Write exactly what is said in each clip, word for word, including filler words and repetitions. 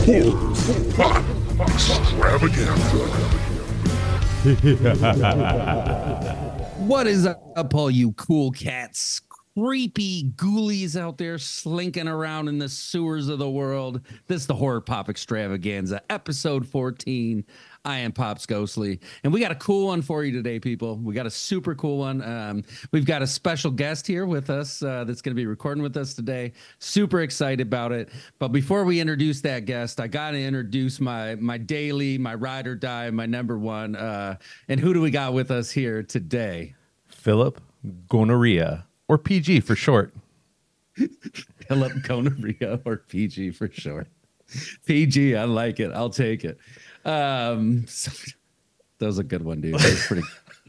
What is up, all you cool cats? Creepy ghoulies out there slinking around in the sewers of the world. This is the Horror Pop Extravaganza, episode fourteen. I am Pops Ghostly, and we got a cool one for you today, people. We got a super cool one. Um, we've got a special guest here with us uh, that's going to be recording with us today. Super excited about it. But before we introduce that guest, I got to introduce my my daily, my ride or die, my number one. Uh, and who do we got with us here today? Philip Gonorrhea, or P G for short. Philip Gonorrhea, or P G for short. P G, I like it. I'll take it. Um, so, that was a good one, dude. That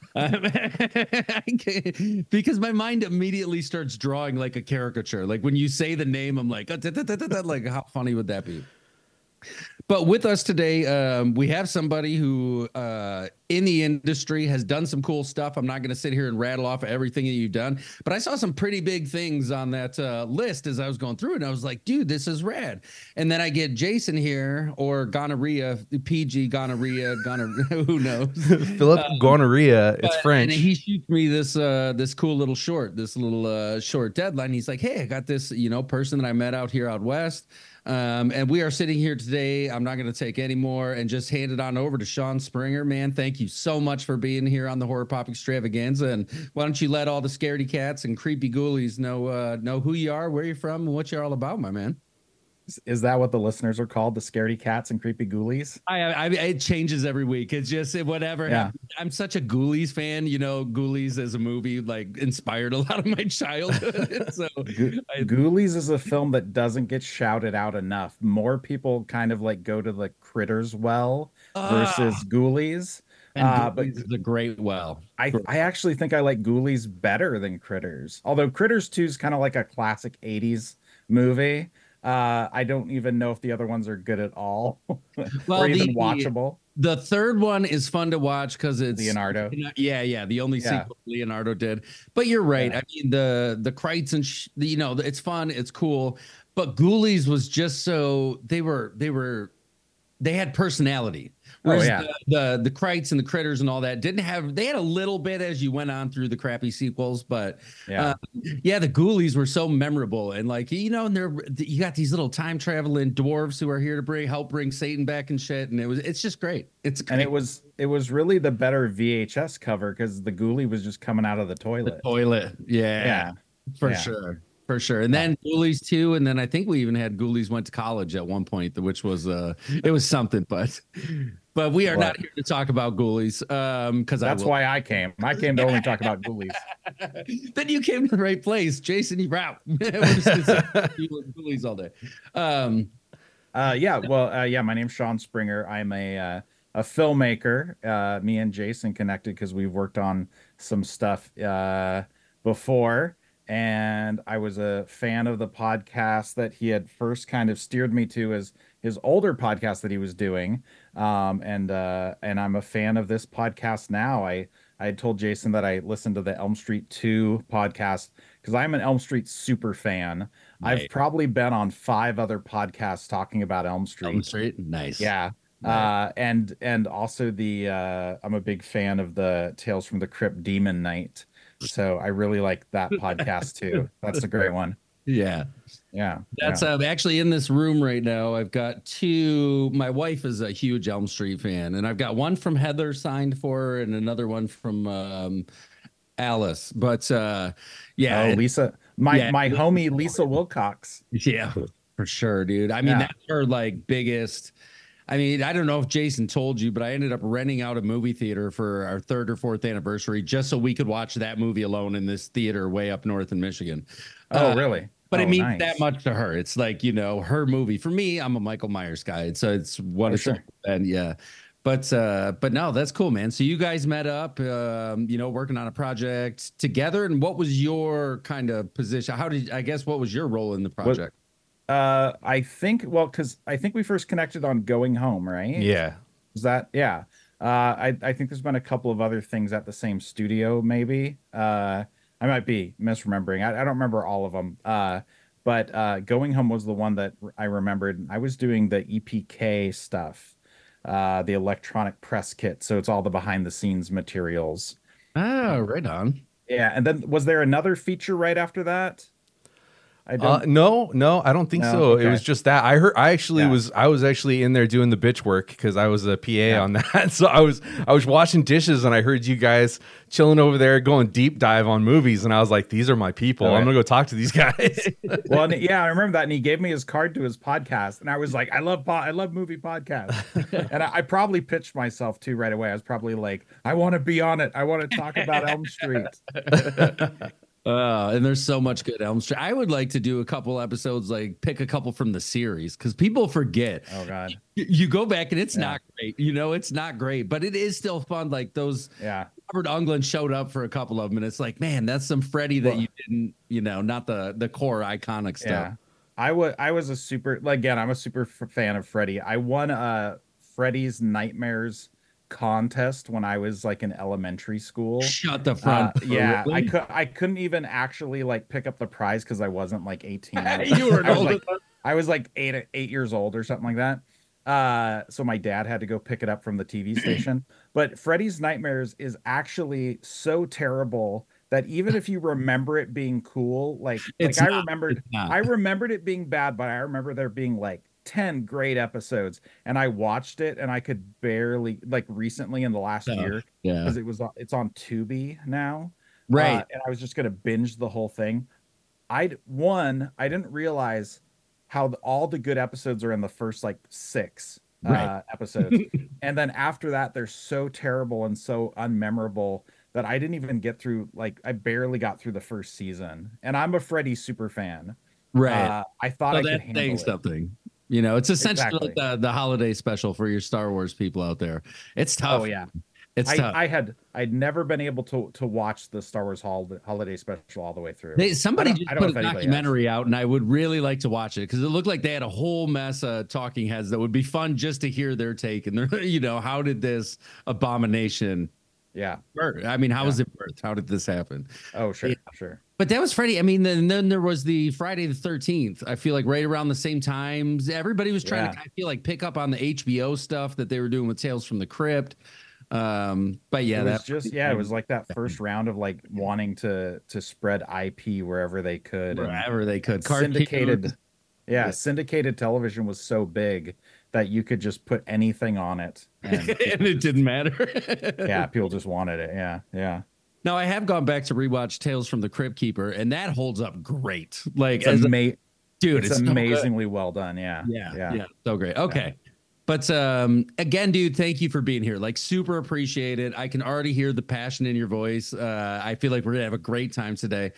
was pretty. Because my mind immediately starts drawing like a caricature. Like when you say the name, I'm like, like how funny would that be? But with us today, um, we have somebody who uh, in the industry has done some cool stuff. I'm not going to sit here and rattle off everything that you've done, but I saw some pretty big things on that uh, list as I was going through it. And I was like, dude, this is rad. And then I get Jason here, or Gonorrhea, P G Gonorrhea, Gonorrhea, who knows? Philip um, Gonorrhea, it's but, French. And he shoots me this uh, this cool little short, this little uh, short deadline. He's like, hey, I got this, you know, person that I met out here out west. Um, and we are sitting here today. I'm not going to take any more and just hand it on over to Sean Springer. Man, thank you so much for being here on the Horror Pop Extravaganza. And why don't you let all the scaredy cats and creepy ghoulies know uh, know who you are, where you're from, and what you're all about, my man. Is that what the listeners are called? The scaredy cats and creepy ghoulies? I, I, it changes every week. It's just whatever. Yeah. I'm, I'm such a Ghoulies fan. You know, Ghoulies as a movie like inspired a lot of my childhood. so Go- I, Ghoulies is a film that doesn't get shouted out enough. More people kind of like go to the Critters well versus uh, Ghoulies. And uh, Ghoulies but is a great well. I I actually think I like Ghoulies better than Critters. Although Critters two is kind of like a classic eighties movie. Uh, I don't even know if the other ones are good at all, well, or even the, watchable. The third one is fun to watch because it's Leonardo. Yeah, yeah, the only Yeah. sequel Leonardo did. But you're right. Yeah. I mean, the the Kreitz and sh- the, you know, it's fun, it's cool. But Ghoulies was just so they were they were they had personality. Whereas Oh, yeah. the, the the Kreitz and the Critters and all that didn't have. They had a little bit as you went on through the crappy sequels, but Yeah. uh, yeah, the Ghoulies were so memorable. And like, you know, and they're you got these little time traveling dwarves who are here to bring help bring Satan back and shit. And it was it's just great. It's great. And it was it was really the better V H S cover because the ghoulie was just coming out of the toilet. The toilet, yeah, Yeah. for Yeah. sure. For sure. And then Ghoulies too. And then I think we even had Ghoulies went to college at one point, which was uh it was something, but but we are What? not here to talk about Ghoulies. Um because That's why I came. I came to only talk about ghoulies. Then you came to the right place. Jason, you out. We're just gonna say Ghoulies all day. Um Uh, yeah, well, uh, yeah, my name's Sean Springer. I'm a uh, a filmmaker. Uh, me and Jason connected because we've worked on some stuff uh, before. And I was a fan of the podcast that he had first kind of steered me to as his older podcast that he was doing. Um, and uh, and I'm a fan of this podcast now. I I had told Jason that I listened to the Elm Street two podcast because I'm an Elm Street super fan. Nice. I've probably been on five other podcasts talking about Elm Street. Elm Street, nice. Yeah. Nice. Uh, and and also the uh, I'm a big fan of the Tales from the Crypt Demon Knight. So I really like that podcast too. That's a great one. Yeah. Yeah. That's yeah. uh, actually in this room right now. I've got two. My wife is a huge Elm Street fan, and I've got one from Heather signed for her and another one from um, Alice. But uh, yeah, Oh, Lisa, my yeah. my homie Lisa Wilcox. yeah, for sure, dude. I mean, Yeah. that's her like biggest. I mean, I don't know if Jason told you, but I ended up renting out a movie theater for our third or fourth anniversary just so we could watch that movie alone in this theater way up north in Michigan. Oh, Uh, really? But oh, it means nice. that much to her. It's like, you know, her movie. For me, I'm a Michael Myers guy. So it's what Oh, it's sure. and yeah. But uh, but no, that's cool, man. So you guys met up, um, you know, working on a project together. And what was your kind of position? How did I guess what was your role in the project? Uh, I think well, because I think we first connected on Going Home, right? Yeah. Was that yeah? Uh, I I think there's been a couple of other things at the same studio, maybe. Uh, I might be misremembering. I, I don't remember all of them. Uh, but uh, Going Home was the one that I remembered. I was doing the E P K stuff, uh, the electronic press kit. So it's all the behind the scenes materials. Oh, right on. Yeah. And then was there another feature right after that? I Uh, don't. no, no, I don't think No? so. It Okay. was just that I heard. I actually Yeah. was. I was actually in there doing the bitch work because I was a P A Yeah. on that. So I was. I was washing dishes and I heard you guys chilling over there going deep dive on movies, and I was like, "These are my people. Oh, I'm yeah. gonna go talk to these guys." Well, and yeah, I remember that, and he gave me his card to his podcast, and I was like, I love po- I love movie podcasts, and I, I probably pitched myself too right away. I was probably like, I want to be on it. I want to talk about Elm Street. Uh, and there's so much good Elm Street. I would like to do a couple episodes, like pick a couple from the series, because people forget. Oh God, Y- You go back and it's Yeah. not great. You know, it's not great, but it is still fun. Like those yeah. Robert Englund showed up for a couple of them, and it's like, man, that's some Freddy that Well- you didn't, you know, not the the core iconic stuff. Yeah, I was I was a super like, again. I'm a super f- fan of Freddy. I won a Freddy's Nightmares contest when I was like in elementary school. Shut the Uh, front. door, yeah, I really? could I couldn't even actually like pick up the prize because I wasn't like eighteen. You were I was old like enough. I was like eight eight years old or something like that. Uh, so my dad had to go pick it up from the T V station. But Freddy's Nightmares is actually so terrible that even if you remember it being cool, like It's like I not, remembered it's not. I remembered it being bad, but I remember there being like ten great episodes, and I watched it and I could barely like recently in the last Oh, year yeah. because it was on- it's on Tubi now. Right. Uh, and I was just gonna binge the whole thing. I'd one, I didn't realize how the, all the good episodes are in the first like six Right. uh, episodes, and then after that, they're so terrible and so unmemorable that I didn't even get through. Like, I barely got through the first season, and I'm a Freddy super fan. Right. Uh, I thought So I could that's handle saying it. something. You know, it's essentially Exactly. like the, the holiday special for your Star Wars people out there. It's tough. Oh yeah. It's I, tough. I had I'd never been able to to watch the Star Wars hol- holiday special all the way through. They, somebody I don't- just I don't put know a if anybody documentary out, and I would really like to watch it because it looked like they had a whole mess of talking heads that would be fun just to hear their take and their, you know, how did this abomination Yeah. birth? I mean, how Yeah. was it birthed? How did this happen? Oh sure, Yeah. sure. But that was Freddie. I mean, then, then there was the Friday the thirteenth. I feel like right around the same times, everybody was trying Yeah. to, I feel like, pick up on the H B O stuff that they were doing with Tales from the Crypt. Um, but yeah, it was that just yeah, it was like that first round of like wanting to to spread I P wherever they could. And wherever they could. syndicated, Cartoons. yeah, Yeah. syndicated television was so big that you could just put anything on it, and and it didn't matter. yeah, people just wanted it. Yeah, yeah. Now I have gone back to rewatch Tales from the Crypt Keeper, and that holds up great. Like, It's as a, ama- dude, it's, it's so good. amazingly well done. Yeah, Yeah, yeah. yeah, so great. Okay. But um again, dude, thank you for being here. Like, super appreciate it. I can already hear the passion in your voice. Uh I feel like we're gonna have a great time today.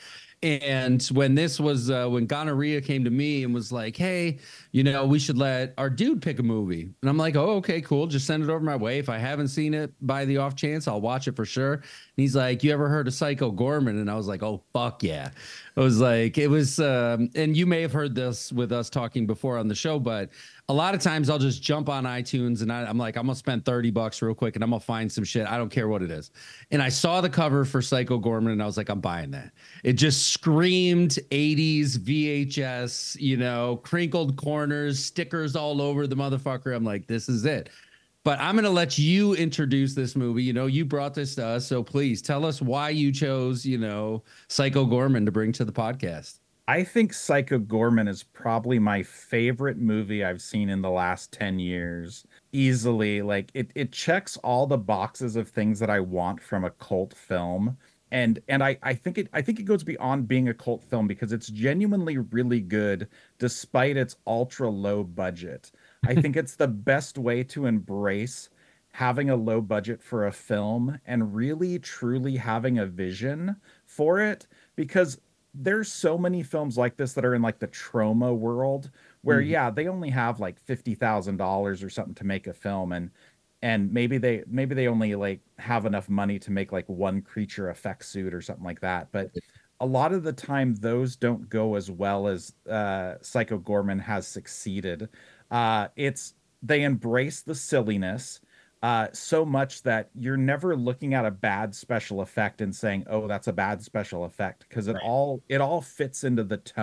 And when this was uh when Gonorrhea came to me and was like, hey, you know, we should let our dude pick a movie. And I'm like, oh, okay, cool. Just send it over my way. If I haven't seen it by the off chance, I'll watch it for sure. And he's like, you ever heard of Psycho Gorman? And I was like, oh, fuck yeah. I was like, it was, um, and you may have heard this with us talking before on the show, but a lot of times I'll just jump on iTunes and I, I'm like, I'm gonna spend thirty bucks real quick and I'm gonna find some shit. I don't care what it is. And I saw the cover for Psycho Gorman and I was like, I'm buying that. It just screamed eighties V H S, you know, crinkled corners, stickers all over the motherfucker. I'm like, this is it. But I'm going to let you introduce this movie. You know, you brought this to us. So please tell us why you chose, you know, Psycho Gorman to bring to the podcast. I think Psycho Gorman is probably my favorite movie I've seen in the last ten years. Easily, like it it checks all the boxes of things that I want from a cult film. And and I I think it I think it goes beyond being a cult film because it's genuinely really good despite its ultra low budget. I think it's the best way to embrace having a low budget for a film and really truly having a vision for it, because there's so many films like this that are in like the trauma world where Mhm. yeah, they only have like fifty thousand dollars or something to make a film, and and maybe they maybe they only like have enough money to make like one creature effect suit or something like that. But a lot of the time those don't go as well as uh Psycho Gorman has succeeded. Uh it's they embrace the silliness uh so much that you're never looking at a bad special effect and saying, "Oh, that's a bad special effect," because it Right. all it all fits into the tone.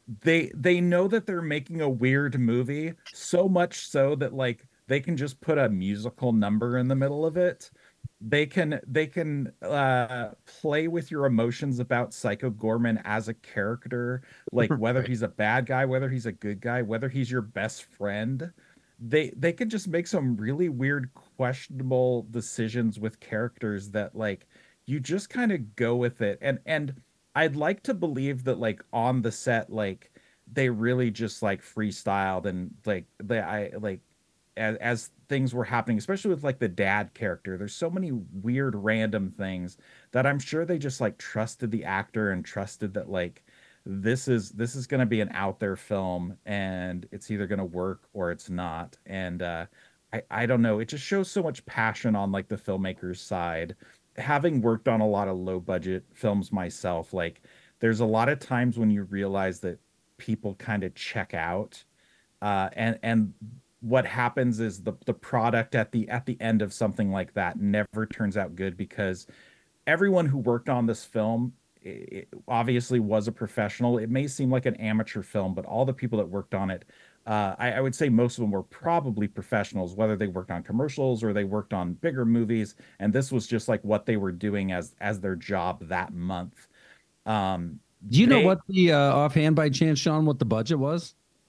they they know that they're making a weird movie, so much so that like they can just put a musical number in the middle of it. They can they can uh play with your emotions about Psycho Gorman as a character, like whether Right. he's a bad guy, whether he's a good guy, whether he's your best friend. They they can just make some really weird, questionable decisions with characters that like you just kind of go with it. And and I'd like to believe that like on the set, like they really just like freestyled and like they I like as as things were happening, especially with like the dad character. There's so many weird random things that I'm sure they just like trusted the actor and trusted that like this is this is going to be an out there film and it's either going to work or it's not. And uh I I don't know, it just shows so much passion on like the filmmaker's side. Having worked on a lot of low budget films myself, like there's a lot of times when you realize that people kind of check out uh, and and what happens is the the product at the at the end of something like that never turns out good because everyone who worked on this film it obviously was a professional. It may seem like an amateur film, but all the people that worked on it, uh, I, I would say most of them were probably professionals, whether they worked on commercials or they worked on bigger movies. And this was just like what they were doing as as their job that month. Um, Do you know they what the uh, offhand by chance, Sean, what the budget was?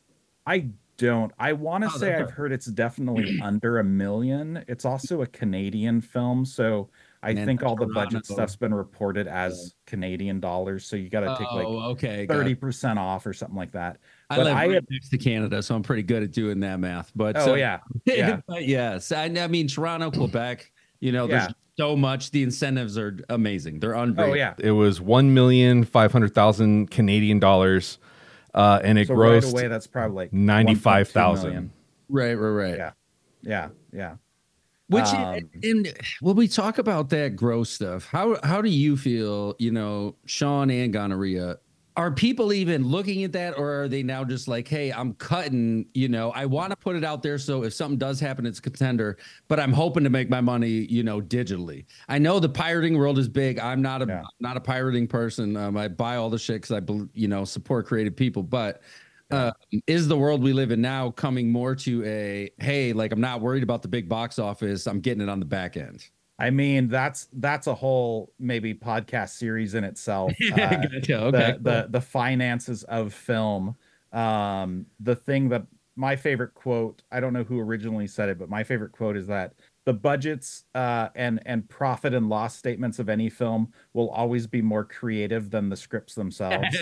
I don't. I want to Oh, say that's I've heard it's definitely under a million. It's also a Canadian film, so I Man, think all the budget Toronto. stuff's been reported as Canadian dollars, so you got to take like Oh, okay. Got thirty it. percent off or something like that. I But live I right had, next to Canada, so I'm pretty good at doing that math. But oh so, yeah, yeah, but yes, I, I mean Toronto, Quebec. You know, there's yeah, so much. The incentives are amazing. They're oh unreal. yeah. It was one million five hundred thousand Canadian dollars, uh, and it So right grossed away, that's probably like ninety-five one point two thousand. million. Right, right, right. Yeah, yeah, yeah. Which Um, and when we talk about that gross stuff, how how do you feel? You know, Sean and gonorrhea. Are people even looking at that, or are they now just like, "Hey, I'm cutting. You know, I want to put it out there, so if something does happen, it's a contender. But I'm hoping to make my money, you know, digitally. I know the pirating world is big. I'm not a yeah. not a pirating person. Um, I buy all the shit because I, bel- you know, support creative people. But Yeah. uh, is the world we live in now coming more to a, hey, like I'm not worried about the big box office. I'm getting it on the back end. I mean, that's that's a whole maybe podcast series in itself. Uh, Gotcha. Okay. the Cool. the the finances of film. Um, the thing that my favorite quote, I don't know who originally said it, but my favorite quote is that the budgets uh, and and profit and loss statements of any film will always be more creative than the scripts themselves.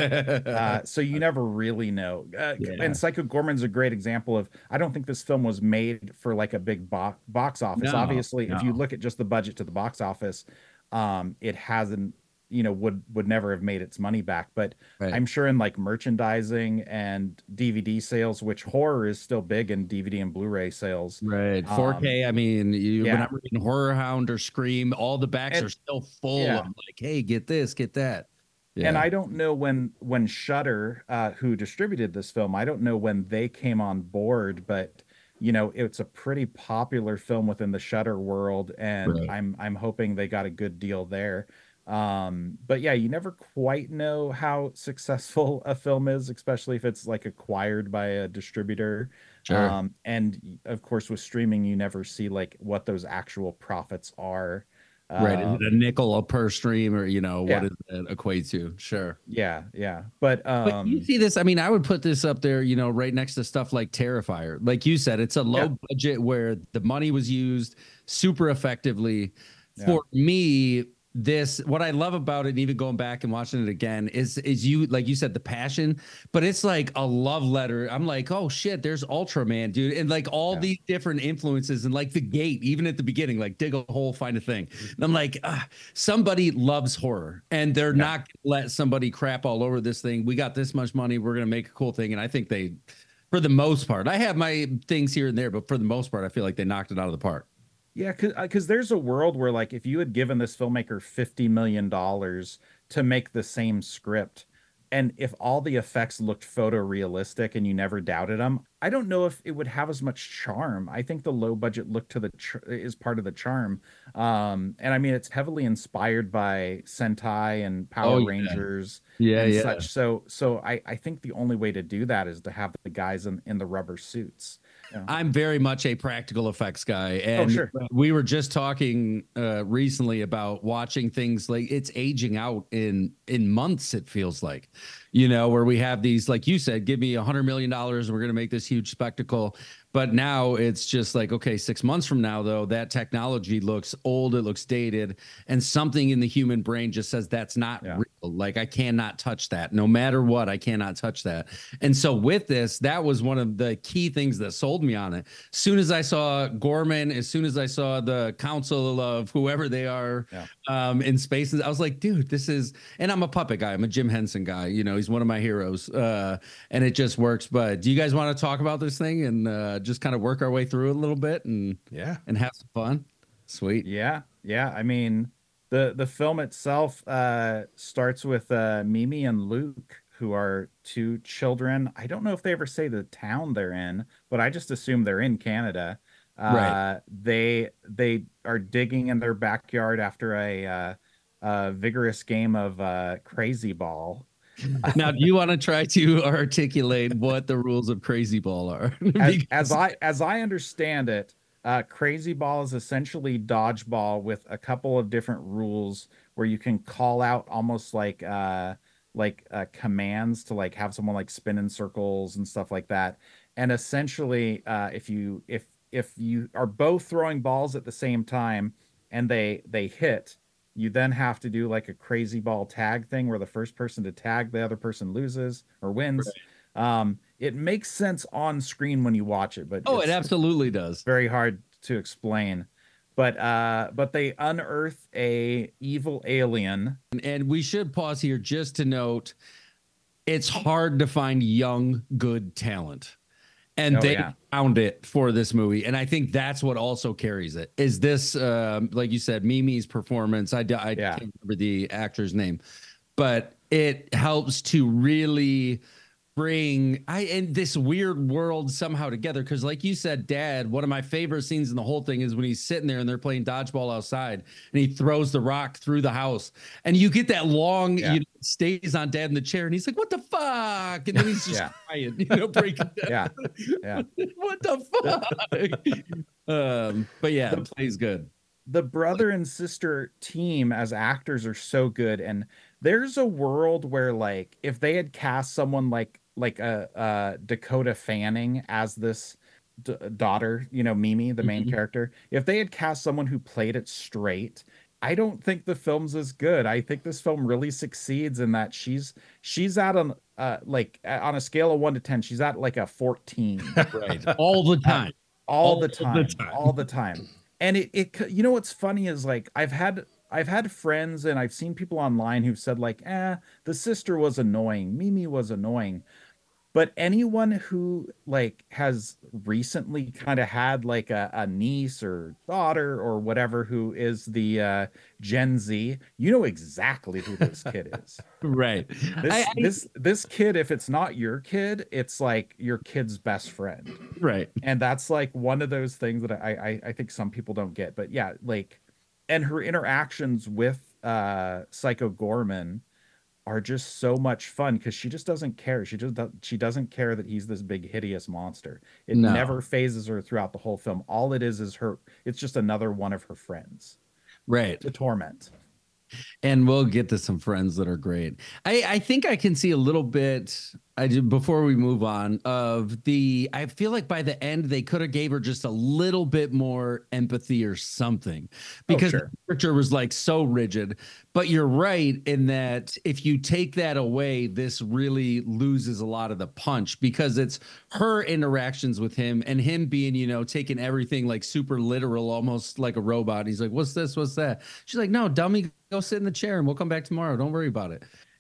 Uh, so you never really know. Uh, Yeah. and Psycho Gorman's a great example of. I don't think this film was made for like a big bo box office. No, Obviously, if you no. look at just the budget to the box office, um, it hasn't. You know, would would never have made its money back. But Right. I'm sure in like merchandising and D V D sales, which horror is still big in D V D and Blu-ray sales. Right. Um, four K. I mean, you yeah, whenever in Horror Hound or Scream, all the backs and are still full yeah. of like, hey, get this, get that. And Yeah. I don't know when when Shudder, uh, who distributed this film, I don't know when they came on board, but you know, it's a pretty popular film within the Shudder world, and Right. I'm I'm hoping they got a good deal there. Um, but yeah, you never quite know how successful a film is, especially if it's like acquired by a distributor. Sure. Um, and y- of course, with streaming, you never see like what those actual profits are. Right. Is it a Um, nickel per stream or, you know, what yeah, does that equate to? Sure. yeah, yeah. But But you um, see this, I mean, I would put this up there, you know, right next to stuff like Terrifier. Like you said, it's a yeah, low budget where the money was used super effectively. yeah. For me, this what I love about it, and even going back and watching it again, is is you like you said, the passion, but it's like a love letter. I'm like, oh shit, there's Ultraman, dude, and like all Yeah. these different influences, and like the gate, even at the beginning, like dig a hole, find a thing. And I'm like, ah, somebody loves horror, and they're Yeah. not gonna let somebody crap all over this thing. We got this much money, we're gonna make a cool thing, and I think they, for the most part, I have my things here and there, but for the most part, I feel like they knocked it out of the park. Yeah, because because there's a world where like if you had given this filmmaker fifty million dollars to make the same script, and if all the effects looked photorealistic and you never doubted them, I don't know if it would have as much charm. I think the low budget look to the ch- is part of the charm. Um, and I mean, it's heavily inspired by Sentai and Oh Power yeah, Rangers yeah, and yeah. such. So, so I, I think the only way to do that is to have the guys in, in the rubber suits. You know? I'm very much a practical effects guy, Oh, and sure. we were just talking uh, recently about watching things like it's aging out in in months. It feels like, you know, where we have these, like you said, give me a hundred million dollars, and we're going to make this huge spectacle. But now it's just like, okay, six months from now, though, that technology looks old, it looks dated, and something in the human brain just says that's not Yeah. real. Like I cannot touch that, no matter what. I cannot touch that. And so with this, that was one of the key things that sold me on it. As soon as I saw Gorman, as soon as I saw the council of whoever they are Yeah. um, in spaces, I was like, dude, this is. And I'm a puppet guy. I'm a Jim Henson guy. You know, he's one of my heroes, uh, and it just works. But do you guys want to talk about this thing and uh, just kind of work our way through it a little bit and Yeah. and have some fun? Sweet. Yeah, yeah. I mean, the the film itself uh starts with uh Mimi and Luke, who are two children. I don't know if they ever say the town they're in, but I just assume they're in Canada. Right. Uh they they are digging in their backyard after a uh, a vigorous game of uh crazy ball. Now, do you want to try to articulate what the rules of Crazy Ball are? as, Because- as I as I understand it, uh, Crazy Ball is essentially dodgeball with a couple of different rules where you can call out almost like uh, like uh, commands to like have someone like spin in circles and stuff like that. And essentially, uh, if you if if you are both throwing balls at the same time and they they hit, you then have to do like a crazy ball tag thing where the first person to tag the other person loses or wins. Um, it makes sense on screen when you watch it, but oh, it it's absolutely does. very hard to explain. But uh, but they unearth a evil alien. And, and we should pause here just to note it's hard to find young, good talent. And Oh, they yeah. found it for this movie. And I think that's what also carries it. Is this, um, like you said, Mimi's performance? I, I Yeah. can't remember the actor's name, but it helps to really bring I in this weird world somehow together. Because, like you said, Dad, one of my favorite scenes in the whole thing is when he's sitting there and they're playing dodgeball outside, and he throws the rock through the house, and you get that long, Yeah. you know, stays on Dad in the chair, and he's like, "What the fuck?" And then he's just Yeah. crying, you know, breaking down. Yeah. Yeah. What the fuck? um, but yeah, the play's good. The brother and sister team as actors are so good, and there's a world where like if they had cast someone like like a, uh Dakota Fanning as this d- daughter, you know, Mimi, the main Mhm. character, if they had cast someone who played it straight, I don't think the film's as good. I think this film really succeeds in that she's she's at an uh like uh, on a scale of one to ten, she's at like a fourteen Right. All the time. all, All the the time, time. all the time. And it, it, you know, what's funny is like I've had, I've had friends and I've seen people online who've said like, eh, the sister was annoying, Mimi was annoying. But anyone who like has recently kind of had like a, a niece or daughter or whatever who is the uh, Gen Z, you know exactly who this kid is. Right. This I- I- this this kid, if it's not your kid, it's like your kid's best friend. right. And that's like one of those things that I, I I think some people don't get. But yeah, like, and her interactions with uh Psycho Gorman are just so much fun because she just doesn't care. She just do- she doesn't care that he's this big hideous monster. It No. never phases her throughout the whole film. All it is is her. It's just another one of her friends Right. to torment. And we'll get to some friends that are great. I, I think I can see a little bit. I do before we move on of the. I feel like by the end they could have gave her just a little bit more empathy or something, because sure. the character was like so rigid. But you're right in that if you take that away, this really loses a lot of the punch because it's her interactions with him and him being, you know, taking everything like super literal, almost like a robot. He's like, "What's this? What's that?" She's like, "No, dummy, go sit in the chair and we'll come back tomorrow. Don't worry about it."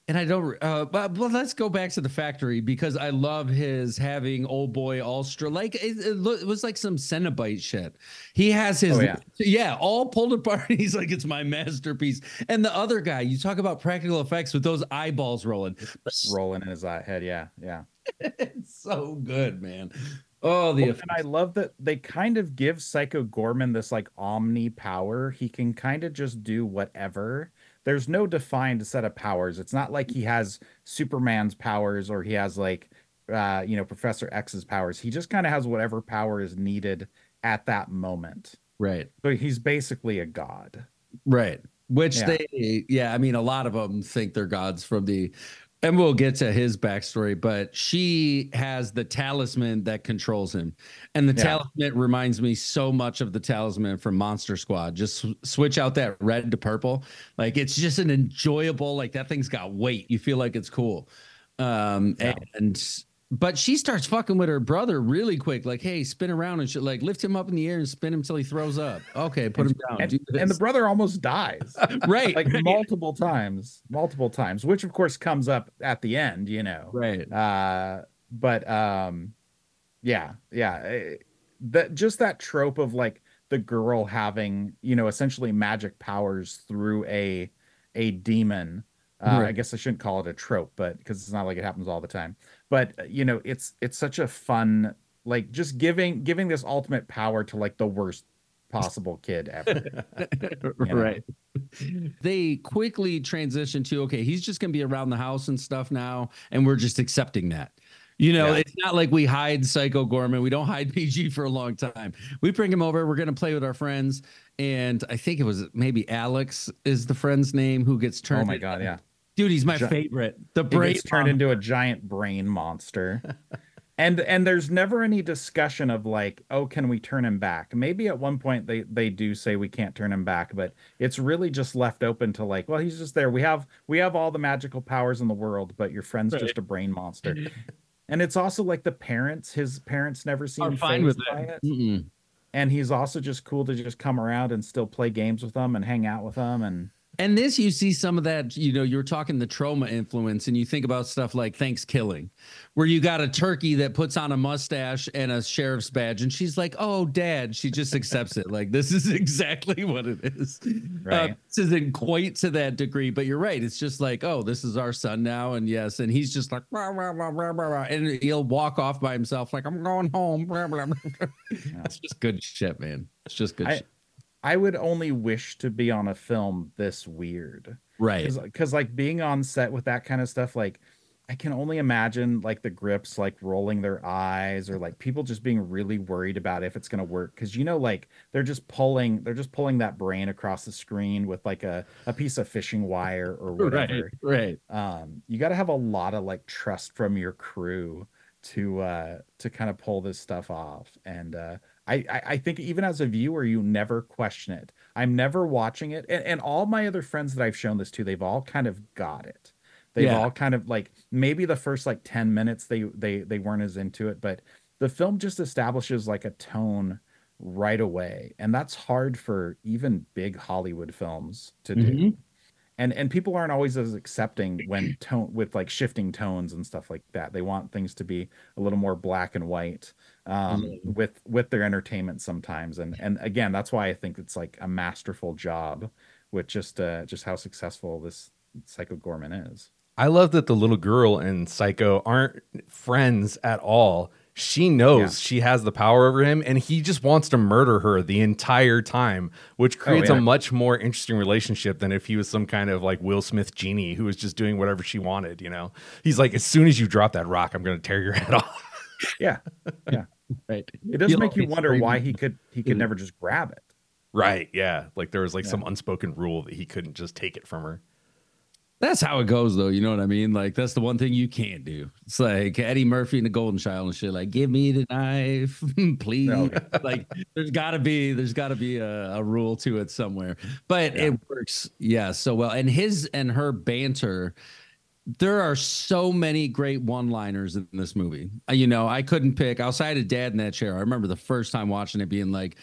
And I don't, uh, but well, let's go back to the factory because I love his having old boy Ulstra. Like it, it, lo- it was like some Cenobite shit. He has his, Oh, yeah. yeah, all pulled apart. He's like, it's my masterpiece. And the other guy, you talk about practical effects with those eyeballs rolling. Rolling in his eye- head. Yeah, yeah. It's so good, man. Oh, the Well, and I love that they kind of give Psycho Gorman this like omni power. He can kind of just do whatever. There's no defined set of powers. It's not like he has Superman's powers or he has like uh, you know, Professor X's powers. He just kind of has whatever power is needed at that moment. right. So he's basically a god. Right. Which Yeah. they, yeah, I mean, a lot of them think they're gods from the, and we'll get to his backstory, but she has the talisman that controls him. And the Yeah. talisman reminds me so much of the talisman from Monster Squad. Just sw- switch out that red to purple. Like it's just an enjoyable, like that thing's got weight. You feel like it's cool. Um, Yeah. and, but she starts fucking with her brother really quick. Like, hey, spin around and shit. Like, lift him up in the air and spin him till he throws up. Okay, put him down. And, do this. and the brother almost dies. right. Like right. multiple times, multiple times, which of course comes up at the end, you know. Right. Uh, but um, yeah, yeah, eh, that just that trope of like the girl having, you know, essentially magic powers through a a demon. Uh, I Right. guess I shouldn't call it a trope, but because it's not like it happens all the time. But uh, you know, it's it's such a fun, like just giving giving this ultimate power to like the worst possible kid ever. know? Right. They quickly transition to, okay, he's just going to be around the house and stuff now. And we're just accepting that. You know, Yeah. it's not like we hide Psycho Gorman. We don't hide P G for a long time. We bring him over. We're going to play with our friends. And I think it was maybe Alex is the friend's name who gets turned. Oh my god, yeah. Dude, he's my Gi- favorite. The He brain gets turned into a giant brain monster. and and there's never any discussion of like, oh, can we turn him back? Maybe at one point they they do say we can't turn him back, but it's really just left open to like, well, he's just there. We have we have all the magical powers in the world, but your friend's Right. just a brain monster. And it's also like the parents, his parents never are seem fine with fazed by it. it. Mm-mm. And he's also just cool to just come around and still play games with them and hang out with them. And And this, you see some of that, you know, you're talking the trauma influence, and you think about stuff like Thanksgiving, where you got a turkey that puts on a mustache and a sheriff's badge, and she's like, oh, dad. She just accepts it. Like, this is exactly what it is. Right. Uh, this isn't quite to that degree, but you're right. It's just like, oh, this is our son now. And yes, and he's just like, rah, rah, rah, rah, rah, rah, and he'll walk off by himself, like, I'm going home. Blah, blah, blah. It's just good shit, man. It's just good I- shit. I would only wish to be on a film this weird. Right. Because like being on set with that kind of stuff, like I can only imagine like the grips like rolling their eyes or like people just being really worried about if it's gonna work. Because you know, like they're just pulling they're just pulling that brain across the screen with like a, a piece of fishing wire or whatever. Right. Right. Um, you gotta have a lot of like trust from your crew to uh to kind of pull this stuff off. And uh I, I I think even as a viewer, you never question it. I'm never watching it. And, and all my other friends that I've shown this to, they've all kind of got it. They've Yeah. all kind of like maybe the first like ten minutes they they they weren't as into it, but the film just establishes like a tone right away. And that's hard for even big Hollywood films to do. Mhm. And and people aren't always as accepting when tone with like shifting tones and stuff like that. They want things to be a little more black and white um, Mhm. with with their entertainment sometimes. And and again, that's why I think it's like a masterful job with just uh just how successful this Psycho Gorman is. I love that the little girl and Psycho aren't friends at all. She knows Yeah. she has the power over him, and he just wants to murder her the entire time, which creates Oh, yeah. a much more interesting relationship than if he was some kind of like Will Smith genie who was just doing whatever she wanted. You know, he's like, as soon as you drop that rock, I'm going to tear your head off. Yeah. Yeah. Right. It does You'll make you always wonder scream. why he could he could Mhm. never just grab it. Right? Yeah. Like there was like Yeah. some unspoken rule that he couldn't just take it from her. That's how it goes, though. You know what I mean? Like, that's the one thing you can't do. It's like Eddie Murphy and the Golden Child and shit. Like, give me the knife, please. No. Like, there's got to be, there's got to be a, a rule to it somewhere. But Yeah. it works, yeah, so well. And his and her banter. There are so many great one-liners in this movie. Uh, You know, I couldn't pick outside of Dad in that chair. I remember the first time watching it, being like,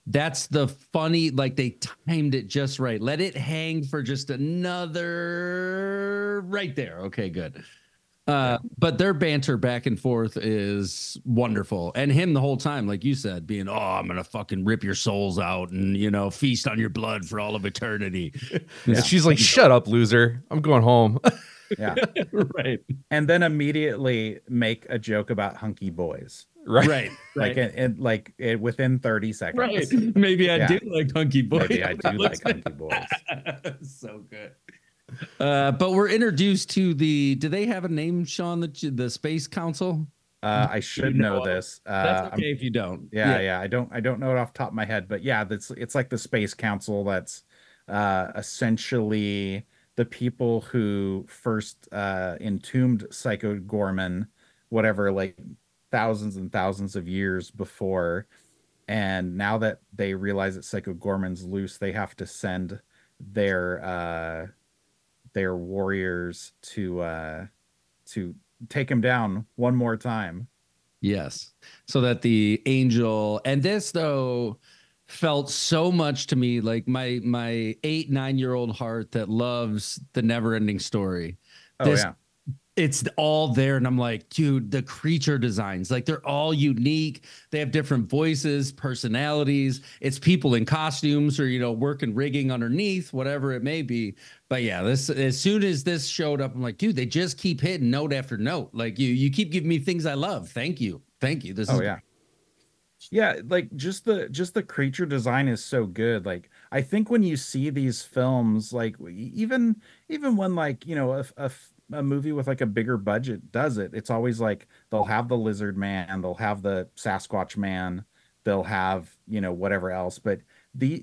That's the funny, like they timed it just right. Let it hang for just another right there. Okay, good. Uh, Yeah. but their banter back and forth is wonderful. And him the whole time, like you said, being, oh, I'm gonna fucking rip your souls out and you know, feast on your blood for all of eternity. And she's like, shut up, loser. I'm going home. Yeah. Right. And then immediately make a joke about hunky boys. Right. Right. Like Right. in, in like it, within thirty seconds. Right. Maybe I Yeah. do like Hunky Boy. Maybe I do like hunky boys. So good. Uh, but we're introduced to the. Do they have a name, Sean? The the Space Council. Uh, I should You know know, this. Uh, That's I'm- okay if you don't. yeah, yeah. I don't I don't know it off the top of my head, but yeah, that's it's like the Space Council that's uh essentially the people who first uh entombed Psycho Gorman, whatever, like thousands and thousands of years before. And now that they realize that Psycho Gorman's loose, they have to send their uh their warriors to uh to take him down one more time. Yes. So that the angel and this though felt so much to me like my my eight nine year old heart that loves the never ending story. Oh This yeah. it's all there and I'm like, dude, the creature designs, like they're all unique. They have different voices, personalities. It's people in costumes or you know working rigging underneath, whatever it may be. But yeah, this as soon as this showed up, I'm like, dude, they just keep hitting note after note. Like you you keep giving me things I love. Thank you. Thank you. This Oh is yeah. Yeah, like just the just the creature design is so good. Like I think when you see these films, like e- even even when like you know a, a f- a movie with like a bigger budget does it, it's always like they'll have the lizard man, they'll have the Sasquatch man, they'll have you know whatever else. But the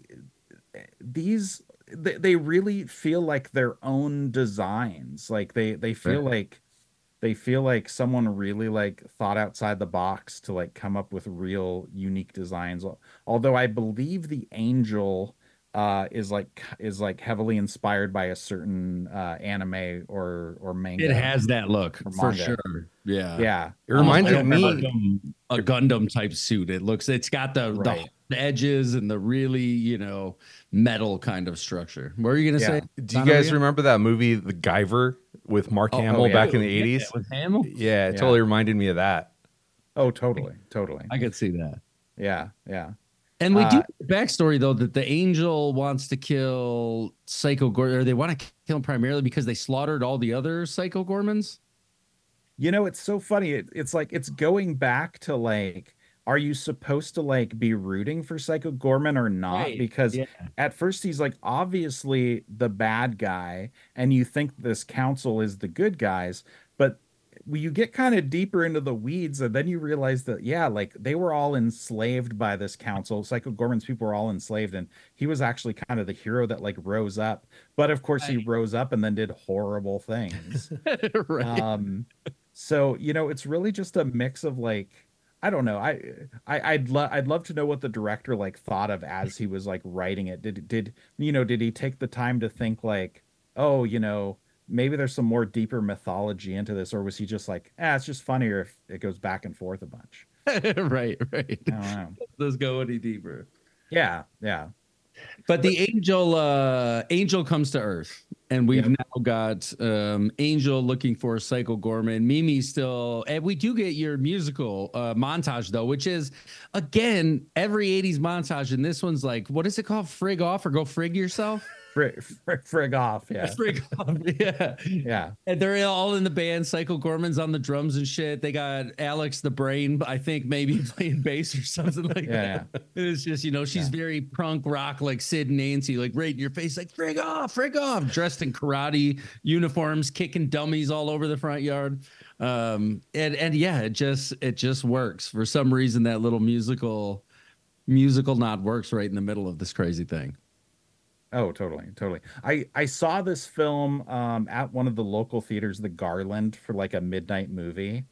these they, they really feel like their own designs. Like they they feel Right. like they feel like someone really like thought outside the box to like come up with real unique designs. Al- Although I believe the angel uh is like is like heavily inspired by a certain uh anime or or manga. it has that look Or for manga. sure. Yeah. Yeah. It reminds Almost me- like a Gundam, a Gundam type suit. It looks it's got the, Right. the edges and the really, you know, metal kind of structure. What are you gonna Yeah. say? Do you Donovan? guys remember that movie, The Guyver, with Mark Oh, oh, Hamill yeah. back in the Yeah, eighties? with Hamill? Yeah, it Yeah. totally reminded me of that. Oh, totally. Totally. I could see that. Yeah. Yeah. And we Uh, do get the backstory though that the angel wants to kill Psycho Gorman, or they want to kill him primarily because they slaughtered all the other Psycho Gormans. You know, it's so funny. It, it's like it's going back to like, are you supposed to like be rooting for Psycho Gorman or not? Right, Because yeah. at first he's like obviously the bad guy, and you think this council is the good guys, but when you get kind of deeper into the weeds, and then you realize that yeah, like they were all enslaved by this council. Psycho Gorman's people were all enslaved, and he was actually kind of the hero that like rose up. But of course, he Right. rose up and then did horrible things. Right. um so you know it's really just a mix of like I don't know. I, I I'd love I'd love to know what the director like thought of as he was like writing it. Did did you know did he take the time to think like, oh, you know, maybe there's some more deeper mythology into this, or was he just like, ah, it's just funnier if it goes back and forth a bunch? right, right. I don't know. Let's go any deeper. Yeah, yeah. But the angel uh angel comes to earth and we've Yep. now got um Angel looking for Psycho Gorman. Mimi still, and we do get your musical uh montage though, which is again every eighties montage, and this one's like, what is it called? Frig off or go frig yourself? Frig, frig, frig off. Yeah, Frig off. Yeah. yeah. And they're all in the band. Psycho Gorman's on the drums and shit. They got Alex the Brain, I think maybe playing bass or something like Yeah, that. It's just, you know, she's Yeah. very punk rock, like Sid and Nancy, like right in your face, like frig off, frig off, dressed in karate uniforms, kicking dummies all over the front yard. Um, and and yeah, it just it just works. For some reason, that little musical musical nod works right in the middle of this crazy thing. Oh, totally, totally. I I saw this film um at one of the local theaters, the Garland, for like a midnight movie.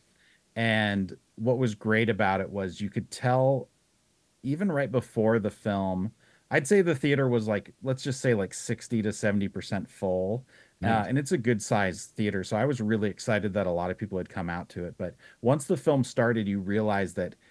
And what was great about it was you could tell even right before the film, I'd say the theater was like, let's just say like sixty to seventy percent full. Uh, Nice. and it's a good sized theater. So I was really excited that a lot of people had come out to it. But once the film started, you realize that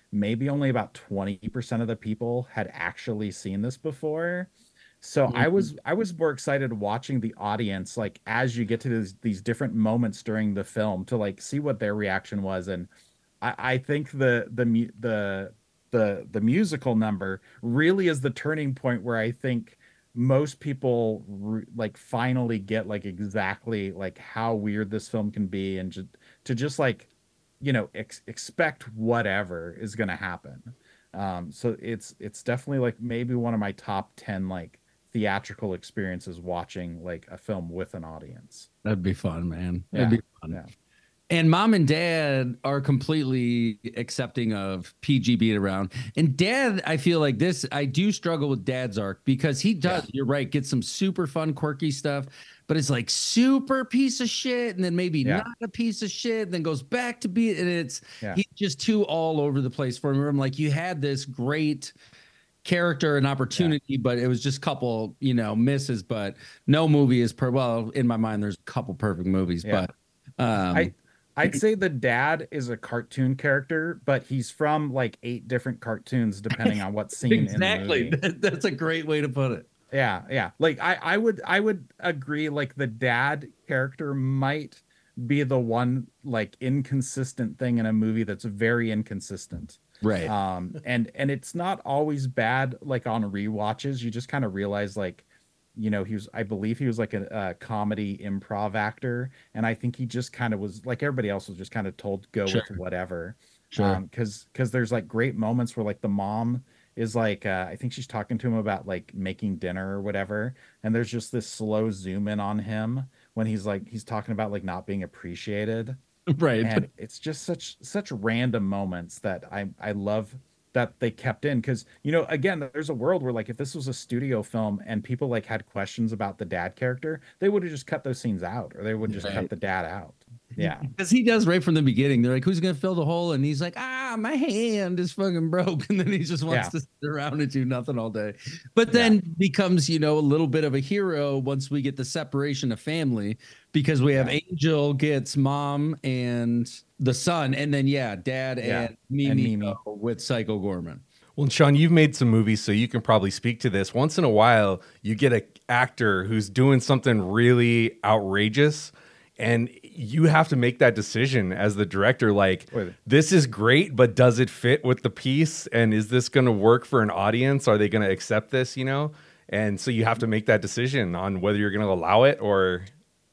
maybe only about twenty percent of the people had actually seen this before. So I Mhm. was I was more excited watching the audience, like as you get to these these different moments during the film, to like see what their reaction was. And I, I think the the mu- the the the musical number really is the turning point where I think most people re like finally get like exactly like how weird this film can be, and just to just like, you know, ex expect whatever is going to happen. Um, so it's it's definitely like maybe one of my top ten like theatrical experiences watching like a film with an audience. That'd be fun, man. That'd Yeah. be fun. Yeah. And mom and dad are completely accepting of P G being around. And dad, I feel like this, I do struggle with dad's arc because he Yeah. does, you're right, get some super fun, quirky stuff, but it's like super piece of shit. And then maybe Yeah. not a piece of shit, and then goes back to be, and it's, Yeah. he's just too all over the place for me. I'm like, you had this great character and Yeah. opportunity, but it was just a couple, you know, misses. But no movie is per, well, in my mind, there's a couple perfect movies, Yeah. but I um, I'd say the dad is a cartoon character, but he's from like eight different cartoons depending on what scene in the exactly. movie. That, that's a great way to put it. Yeah, yeah. Like I I would I would agree like the dad character might be the one like inconsistent thing in a movie that's very inconsistent. Right. Um and and it's not always bad like on rewatches. You just kind of realize like, you know, he was, I believe he was like a, a comedy improv actor, and I think he just kind of was like everybody else was just kind of told go Sure. with whatever. Sure. Um, because because there's like great moments where like the mom is like uh, I think she's talking to him about like making dinner or whatever, and there's just this slow zoom in on him when he's like he's talking about like not being appreciated, Right. and it's just such such random moments that I I love that they kept in, because you know again there's a world where like if this was a studio film and people like had questions about the dad character, they would have just cut those scenes out, or they would just cut Right. the dad out. Yeah. Because he does right from the beginning. They're like, who's going to fill the hole? And he's like, ah, my hand is fucking broke. And then he just wants Yeah. to sit around and do nothing all day. But Yeah. then becomes, you know, a little bit of a hero once we get the separation of family, because we have Yeah. Angel gets mom and the son. And then, yeah, dad Yeah. and Mimi, And Mimi. go with Psycho Gorman. Well, Sean, you've made some movies, so you can probably speak to this. Once in a while, you get an actor who's doing something really outrageous, and you have to make that decision as the director. Like, Wait. this is great, but does it fit with the piece? And is this going to work for an audience? Are they going to accept this, you know? And so you have to make that decision on whether you're going to allow it or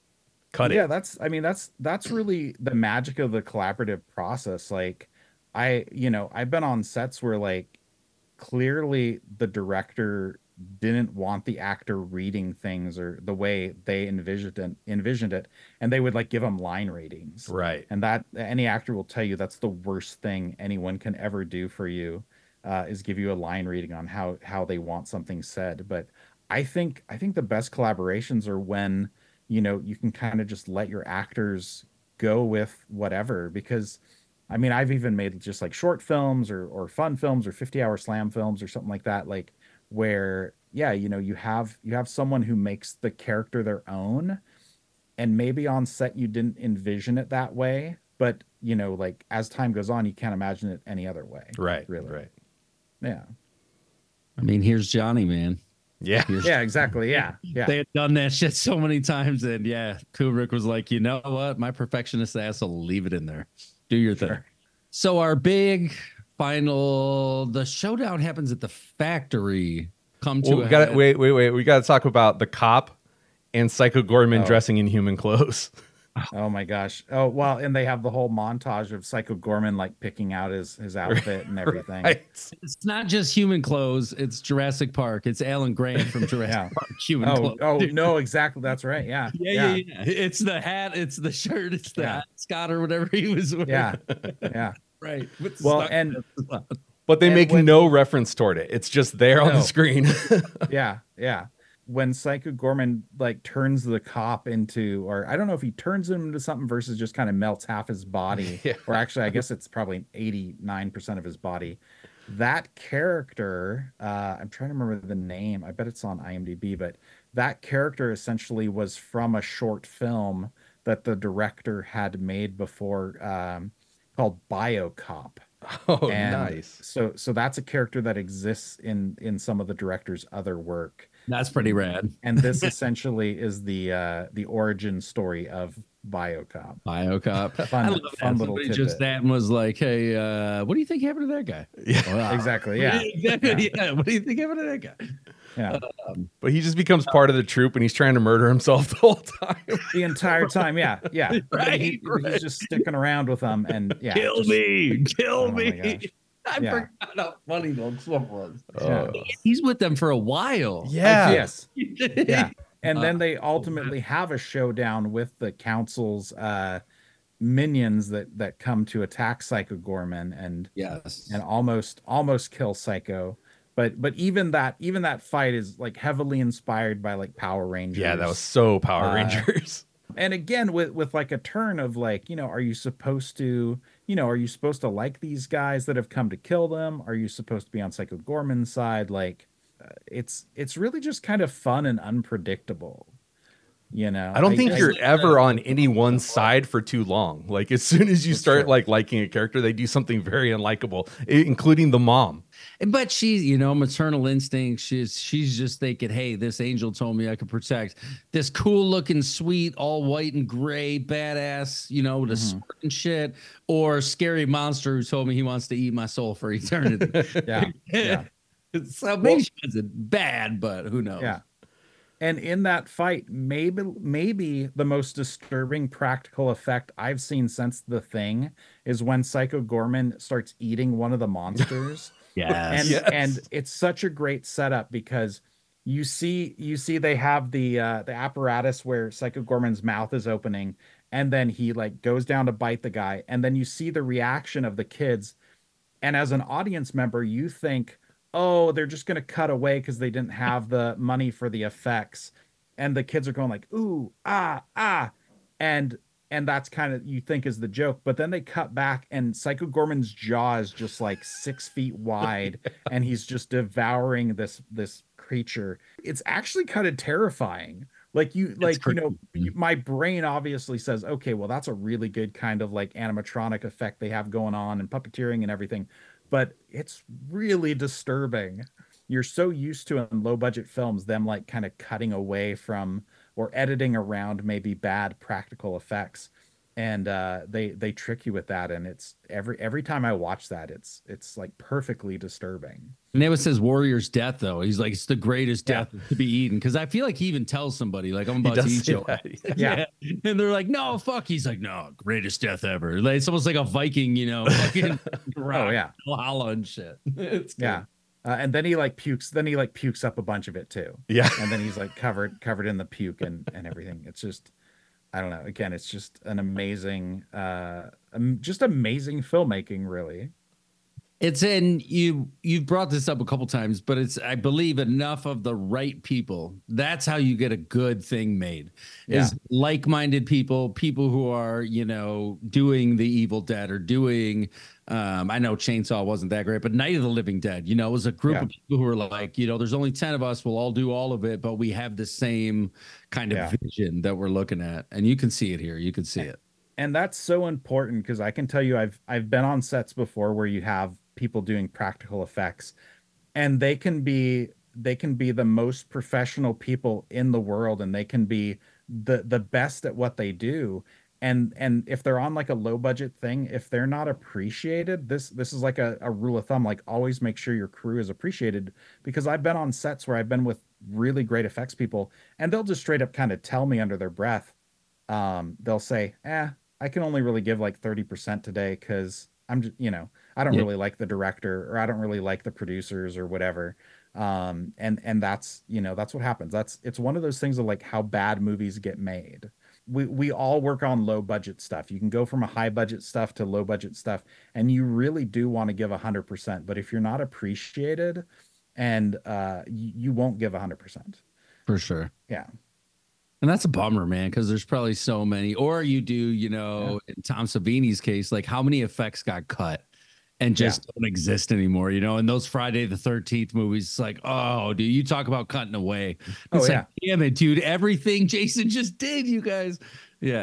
cut Yeah, it. that's I mean that's that's really the magic of the collaborative process. Like I, you know, I've been on sets where like clearly the director didn't want the actor reading things or the way they envisioned it, envisioned it, and they would like give them line readings. Right. And that any actor will tell you that's the worst thing anyone can ever do for you, uh, is give you a line reading on how how they want something said. But I think I think the best collaborations are when, you know, you can kind of just let your actors go with whatever. Because I mean, I've even made just like short films or or fun films or fifty hour slam films or something like that, like where yeah, you know, you have you have someone who makes the character their own, and maybe on set you didn't envision it that way, but you know, like as time goes on, you can't imagine it any other way. Right. Really. Right. Yeah. I mean, here's Johnny, man. Yeah. Here's Yeah, exactly. Yeah. Yeah. They had done that shit so many times, and yeah, Kubrick was like, you know what, my perfectionist ass will leave it in there. Do your thing. Sure. So our big final, the showdown happens at the factory. Come to Well, a we got head. wait, wait, wait. We got to talk about the cop and Psycho Gorman Oh. dressing in human clothes. Oh my gosh. Oh well, and they have the whole montage of Psycho Gorman like picking out his his outfit and everything. Right. It's not just human clothes; it's Jurassic Park. It's Alan Grant from Jurassic Yeah. Park. Human Oh, clothes. oh dude. no, exactly. That's right. Yeah. Yeah, yeah, yeah, It's the hat. It's the shirt. It's the Yeah. Scott or whatever he was wearing. Yeah. Yeah. Right. With Well, stuck- and But they And make when- no reference toward it. It's just there on No. the screen. yeah, yeah. When Psycho Gorman like turns the cop into, or I don't know if he turns him into something versus just kind of melts half his body, Yeah. or actually, I guess it's probably eighty-nine percent of his body. That character, uh, I'm trying to remember the name. I bet it's on IMDb, but that character essentially was from a short film that the director had made before, um, called BioCop. Oh, And nice. so so that's a character that exists in in some of the director's other work. That's pretty rad. And this essentially is the uh the origin story of BioCop. Biocop. Fun, I love fun that. little Somebody tidbit. just that and was like, "Hey, uh, what do you think happened to that guy?" Yeah. Wow. Exactly. Yeah. Exactly. Yeah. What do you think happened to that guy? Yeah. Um, But he just becomes part of the troop and he's trying to murder himself the whole time. The entire time. Yeah. Yeah. Right, He- right. He's just sticking around with them and yeah. kill just- me, kill Oh my me. gosh. I Yeah. forgot how funny those stuff was. Oh. He's with them for a while. Yeah. Yes. Yeah. And then Uh, they ultimately have a showdown with the council's uh minions that that come to attack Psycho Gorman and Yes. and almost almost kill Psycho. But but even that even that fight is like heavily inspired by like Power Rangers. Yeah, that was so Power Uh, Rangers. And again with with like a turn of like, you know, are you supposed to, you know, are you supposed to like these guys that have come to kill them? Are you supposed to be on Psycho Gorman's side? Like uh, it's it's really just kind of fun and unpredictable. You know, I don't think I- you're like ever that. on any one side for too long. Like as soon as you That's start true. like liking a character, they do something very unlikable, i- including the mom. But she's, you know, maternal instinct. She's she's just thinking, hey, this angel told me I could protect this cool looking, sweet, all white and gray, badass, you know, with a Mhm. sword and shit, or scary monster who told me he wants to eat my soul for eternity. yeah. Yeah. So maybe she wasn't bad, but who knows? Yeah. And in that fight, maybe maybe the most disturbing practical effect I've seen since The Thing is when Psycho Gorman starts eating one of the monsters. Yes. and Yes. and it's such a great setup because you see you see they have the uh the apparatus where Psycho Gorman's mouth is opening and then he like goes down to bite the guy and then you see the reaction of the kids, and as an audience member you think, oh, they're just going to cut away because they didn't have the money for the effects, and the kids are going like ooh ah ah, and and that's kind of you think is the joke, but then they cut back and Psycho Gorman's jaw is just like six feet wide and he's just devouring this this creature. It's actually kind of terrifying. Like you like you know creepy. my brain obviously says, okay, well that's a really good kind of like animatronic effect they have going on and puppeteering and everything, but it's really disturbing. You're so used to in low budget films them like kind of cutting away from or editing around maybe bad practical effects, and uh they they trick you with that, and it's every every time I watch that it's it's like perfectly disturbing. And it was his warrior's death, though. He's like, it's the greatest Yeah. death to be eaten. Because I feel like he even tells somebody, like, I'm He about to does eat say you. that. Yeah. And they're like, no, fuck. He's like, no, greatest death ever. Like, it's almost like a Viking, you know, fucking Oh yeah. Valhalla and shit. It's good. Yeah. Uh, and then he like pukes then he like pukes up a bunch of it too, Yeah. and then he's like covered covered in the puke and and everything. It's just, I don't know, again it's just an amazing uh um, just amazing filmmaking really. It's in you. You've brought this up a couple times, but it's I believe enough of the right people. That's how you get a good thing made. Is like-minded people, people who are you know doing the Evil Dead or doing. Um, I know Chainsaw wasn't that great, but Night of the Living Dead, you know, it was a group Yeah. of people who were like, you know, there's only ten of us. We'll all do all of it, but we have the same kind of Yeah. vision that we're looking at, and you can see it here. You can see it. And that's so important because I can tell you I've I've been on sets before where you have people doing practical effects, and they can be they can be the most professional people in the world, and they can be the the best at what they do. And and if they're on like a low budget thing, if they're not appreciated, this this is like a, a rule of thumb, like always make sure your crew is appreciated, because I've been on sets where I've been with really great effects people and they'll just straight up kind of tell me under their breath, um, they'll say, eh, I can only really give like thirty percent today because I'm just, you know, I don't Yeah. really like the director or I don't really like the producers or whatever. Um, and and that's, you know, that's what happens. That's it's one of those things of like how bad movies get made. We we all work on low budget stuff. You can go from a high budget stuff to low budget stuff, and you really do want to give a hundred percent. But if you're not appreciated, and uh, you, you won't give a hundred percent. For sure. Yeah. And that's a bummer, man, because there's probably so many. Or you do, you know, in Tom Savini's case, like how many effects got cut and just don't exist anymore, you know? And those Friday the thirteenth movies, it's like, oh, dude, you talk about cutting away. Oh, It's yeah. like, damn it, dude, everything Jason just did, you guys. Yeah.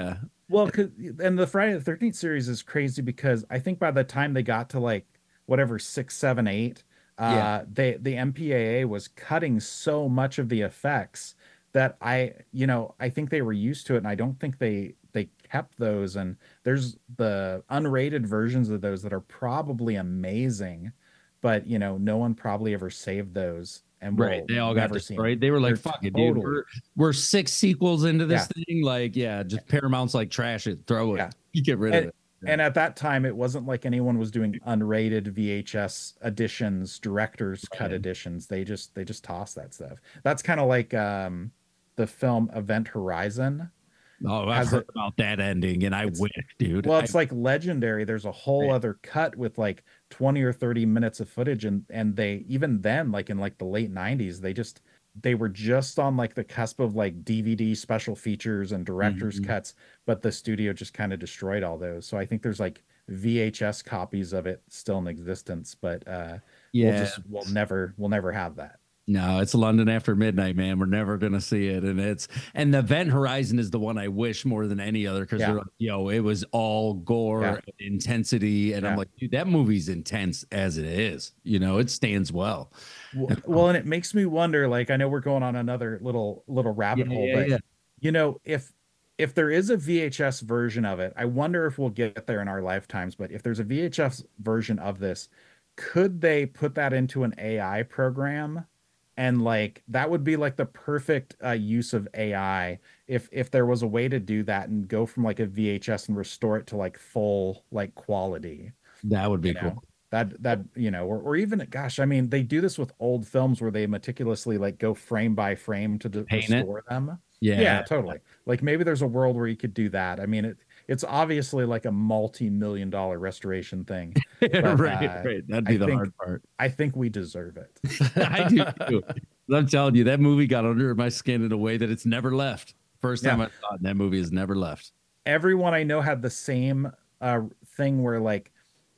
Well, 'cause, and the Friday the thirteenth series is crazy because I think by the time they got to like whatever six, seven, eight, Yeah. uh, they the M P A A was cutting so much of the effects that I, you know, I think they were used to it, and I don't think they they kept those. And there's the unrated versions of those that are probably amazing, but you know, no one probably ever saved those, and Right. we'll They all got never see them. destroyed. They were like, They're fuck it, dude. totally, We're we're six sequels into this yeah, thing. Like, yeah, just Paramount's like trash it, throw it. yeah. You get rid of And it. Yeah. and at that time, it wasn't like anyone was doing unrated V H S editions, director's cut Right. editions. They just they just toss that stuff. That's kind of like um the film Event Horizon Oh, I've has heard it. about that ending, and I It's wish, dude. well, I it's like legendary. There's a whole man, other cut with like twenty or thirty minutes of footage, and and they even then, like in like the late nineties, they just they were just on like the cusp of like D V D special features and director's mhm. cuts, but the studio just kind of destroyed all those. So I think there's like V H S copies of it still in existence, but uh we'll Yeah. just we'll never we'll never have that. No, it's London After Midnight, man. We're never gonna see it, and it's and the Event Horizon is the one I wish more than any other because Yeah. they're like, yo, it was all gore Yeah. and intensity, and I'm Yeah. like, dude, that movie's intense as it is. You know, it stands well. Well, well, and it makes me wonder, like, I know we're going on another little little Yeah, rabbit hole, yeah, but yeah. you know, if if there is a V H S version of it, I wonder if we'll get there in our lifetimes. But if there's a V H S version of this, could they put that into an A I program? And like that would be like the perfect uh, use of A I if if there was a way to do that and go from like a V H S and restore it to like full like quality. That would be You know, cool. that that you know, or, or even gosh, I mean, they do this with old films where they meticulously like go frame by frame to d- Paint it. restore them. Yeah. Yeah, totally. Like maybe there's a world where you could do that. I mean, it it's obviously like a multi-million dollar restoration thing, but Right, uh, right. That'd I be the think hard part. I think we deserve it. I do too. I'm telling you, that movie got under my skin in a way that it's never left. First time Yeah, I saw it, and that movie has never left. everyone I know had the same uh thing where like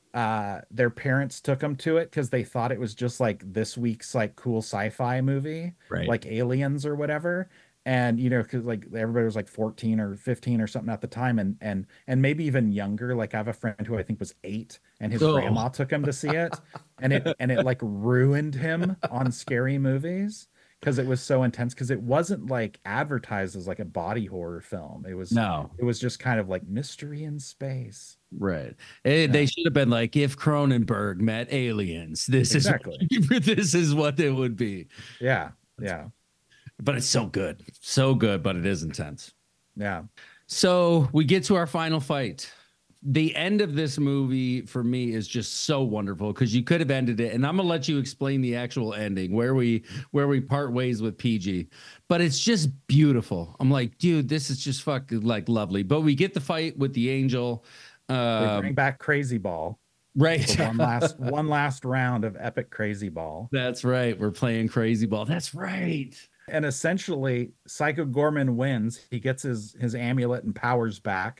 uh their parents took them to it because they thought it was just like this week's like cool sci-fi movie Right. like Aliens or whatever. And you know, because like everybody was like fourteen or fifteen or something at the time, and and and maybe even younger. Like I have a friend who I think was eight, and his Oh, grandma took him to see it, and it and it like ruined him on scary movies because it was so intense, because it wasn't like advertised as like a body horror film. It was no. it was just kind of like mystery in space. Right. Eh, they Yeah, should have been like, if Cronenberg met aliens, this is exactly. this is what it would be. Yeah, yeah, But it's so good. So good, but it is intense. yeah. So we get to our final fight. The end of this movie for me is just so wonderful because you could have ended it, and I'm gonna let you explain the actual ending where we where we part ways with P G, but it's just beautiful. I'm like, dude, this is just fucking like lovely. But we get the fight with the angel. They bring Um, back Crazy Ball right. for one last one last round of epic Crazy Ball. That's right. We're playing crazy ball. That's right. And essentially, Psycho Gorman wins. He gets his his amulet and powers back.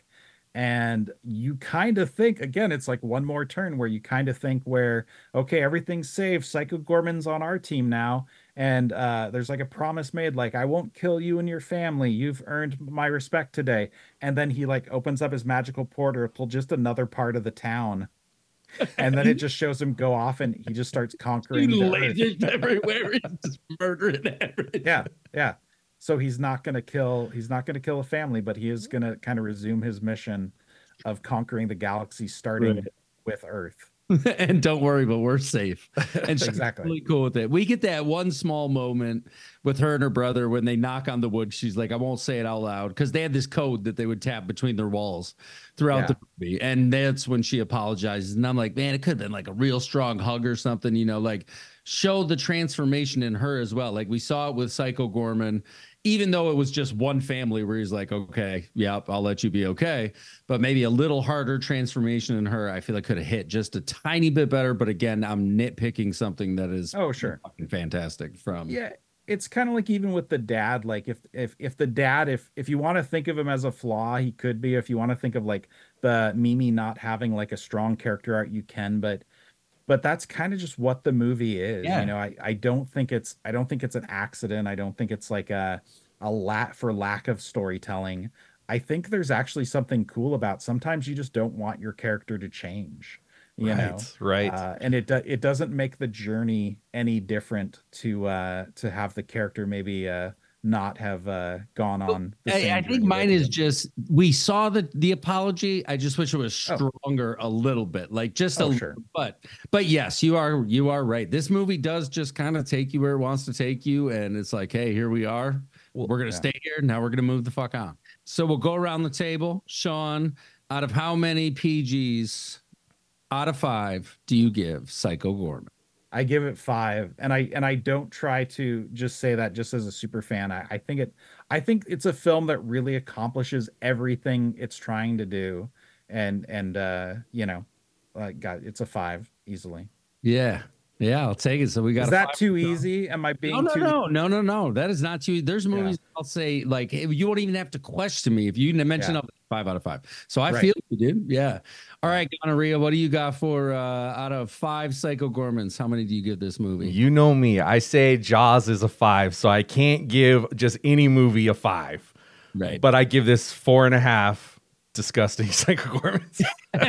And you kind of think, again, it's like one more turn where you kind of think where, okay, everything's safe. Psycho Gorman's on our team now. And uh, there's like a promise made, like, I won't kill you and your family. You've earned my respect today. And then he like opens up his magical portal to just another part of the town. And then it just shows him go off and he just starts conquering the earth. Lasers everywhere. He's just murdering everything. Yeah, yeah. So he's not gonna kill he's not gonna kill a family, but he is gonna kind of resume his mission of conquering the galaxy, starting Right. with Earth. And don't worry, but we're safe. And she's Exactly. really cool with it. We get that one small moment with her and her brother when they knock on the wood. She's like, I won't say it out loud, because they had this code that they would tap between their walls throughout Yeah. the movie. And that's when she apologizes. And I'm like, man, it could have been like a real strong hug or something, you know, like show the transformation in her as well. Like we saw it with Psycho Gorman, even though it was just one family where he's like, okay, yep, I'll let you be okay. But maybe a little harder transformation in her, I feel like could have hit just a tiny bit better. But again, I'm nitpicking something that is Oh, sure. fucking fantastic from. Yeah, it's kind of like even with the dad, like if if if the dad, if if you want to think of him as a flaw, he could be. If you want to think of like the Mimi not having like a strong character art, you can, but but that's kind of just what the movie is. Yeah. You know, I I don't think it's I don't think it's an accident. I don't think it's like a a lack for lack of storytelling. I think there's actually something cool about sometimes you just don't want your character to change, you know. Right, right. Uh, and it do, it doesn't make the journey any different to uh to have the character maybe uh not have uh gone on the I, same I think journey mine with is you. just we saw the the apology. I just wish it was Oh, stronger a little bit, like just a oh, little. sure. But but yes, you are you are right. This movie does just kind of take you where it wants to take you, and it's like, hey, here we are. Well, We're gonna Yeah. stay here. Now we're gonna move the fuck on. So we'll go around the table. Sean, out of how many P Gs out of five do you give Psycho Gorman? I give it five, and I and I don't try to just say that just as a super fan. I, I think it I think it's a film that really accomplishes everything it's trying to do, and and uh, you know, like God, it's a five easily. Yeah, yeah, I'll take it. So we got Is a that five. too easy? Am I No, being no, too? no, no, no, no. That is not too. There's Yeah, movies I'll say like hey, you won't even have to question me if you mention yeah, up five out of five. So I right. feel you, dude. Yeah. All Yeah. right, Gonorrhea, what do you got for uh out of five Psycho Gormans? How many do you give this movie? You know me. I say Jaws is a five, so I can't give just any movie a five. Right. But I give this four and a half disgusting Psycho Gormans.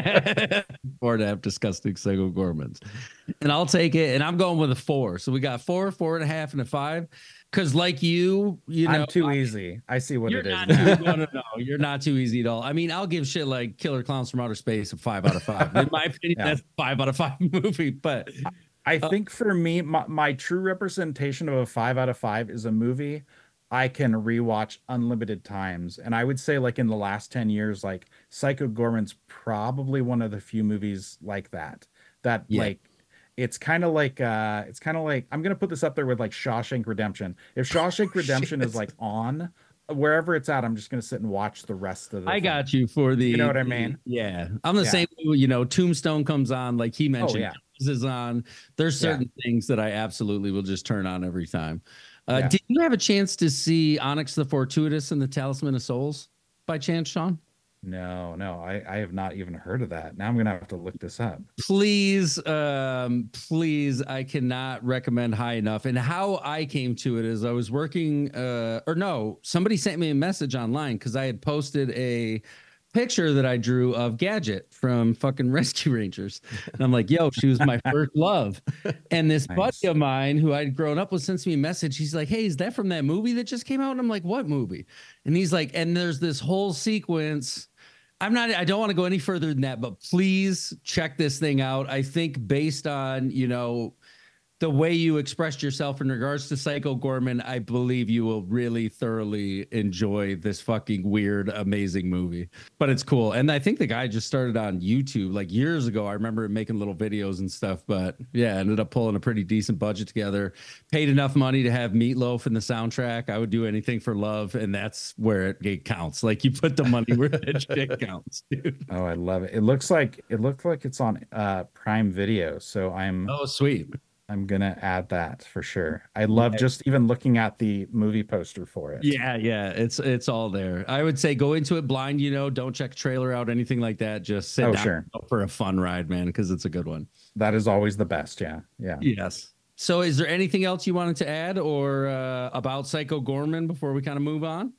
Four and a half disgusting Psycho Gormans. And I'll take it. And I'm going with a four. So we got four, four and a half, and a five. Because like you, you know, I'm too I- easy. I see what You're it is not now. too, no, no, no. You're not too easy at all. I mean, I'll give shit like Killer Clowns from Outer Space a five out of five. In my opinion, Yeah. that's a five out of five movie. But I Uh, think for me, my, my true representation of a five out of five is a movie I can rewatch unlimited times. And I would say, like, in the last ten years, like, Psycho Gorman's probably one of the few movies like that. That, Yeah. like, it's kind of like, uh, it's kind of like, I'm going to put this up there with, like, Shawshank Redemption. If Shawshank Redemption is, Shit. like, on, wherever it's at, I'm just going to sit and watch the rest of the I thing. got you for the. You know what I the- mean? Yeah, I'm the Yeah. same. You know, Tombstone comes on, like he mentioned. yeah. Jaws is on. There's Yeah. certain things that I absolutely will just turn on every time. Uh, Yeah. Did you have a chance to see Onyx the Fortuitous and the Talisman of Souls by chance, Sean? No, no, I, I have not even heard of that. Now I'm going to have to look this up. Please, um, please, I cannot recommend high enough. And how I came to it is I was working, uh, or no, somebody sent me a message online because I had posted a picture that I drew of Gadget from fucking Rescue Rangers. And I'm like, yo, she was my first love. And this Nice. buddy of mine who I'd grown up with sends me a message. He's like, hey, is that from that movie that just came out? And I'm like, what movie? And he's like, and there's this whole sequence. I'm not, I don't want to go any further than that, but please check this thing out. I think based on, you know, the way you expressed yourself in regards to Psycho Gorman, I believe you will really thoroughly enjoy this fucking weird, amazing movie. But it's cool. And I think the guy just started on YouTube like years ago. I remember him making little videos and stuff. But yeah, ended up pulling a pretty decent budget together. Paid enough money to have Meatloaf in the soundtrack. I would do anything for love. And that's where it, it counts. Like you put the money where that shit counts, dude. Oh, I love it. It looks like it looks like it's on uh Prime Video, so I'm Oh, sweet. I'm gonna add that for sure. I love Yeah. just even looking at the movie poster for it. Yeah, yeah, it's it's all there. I would say go into it blind, you know, don't check trailer out, anything like that. Just sit Oh, down sure. for a fun ride, man, because it's a good one. That is always the best. Yeah, yeah. Yes. So is there anything else you wanted to add or uh, about Psycho Gorman before we kind of move on?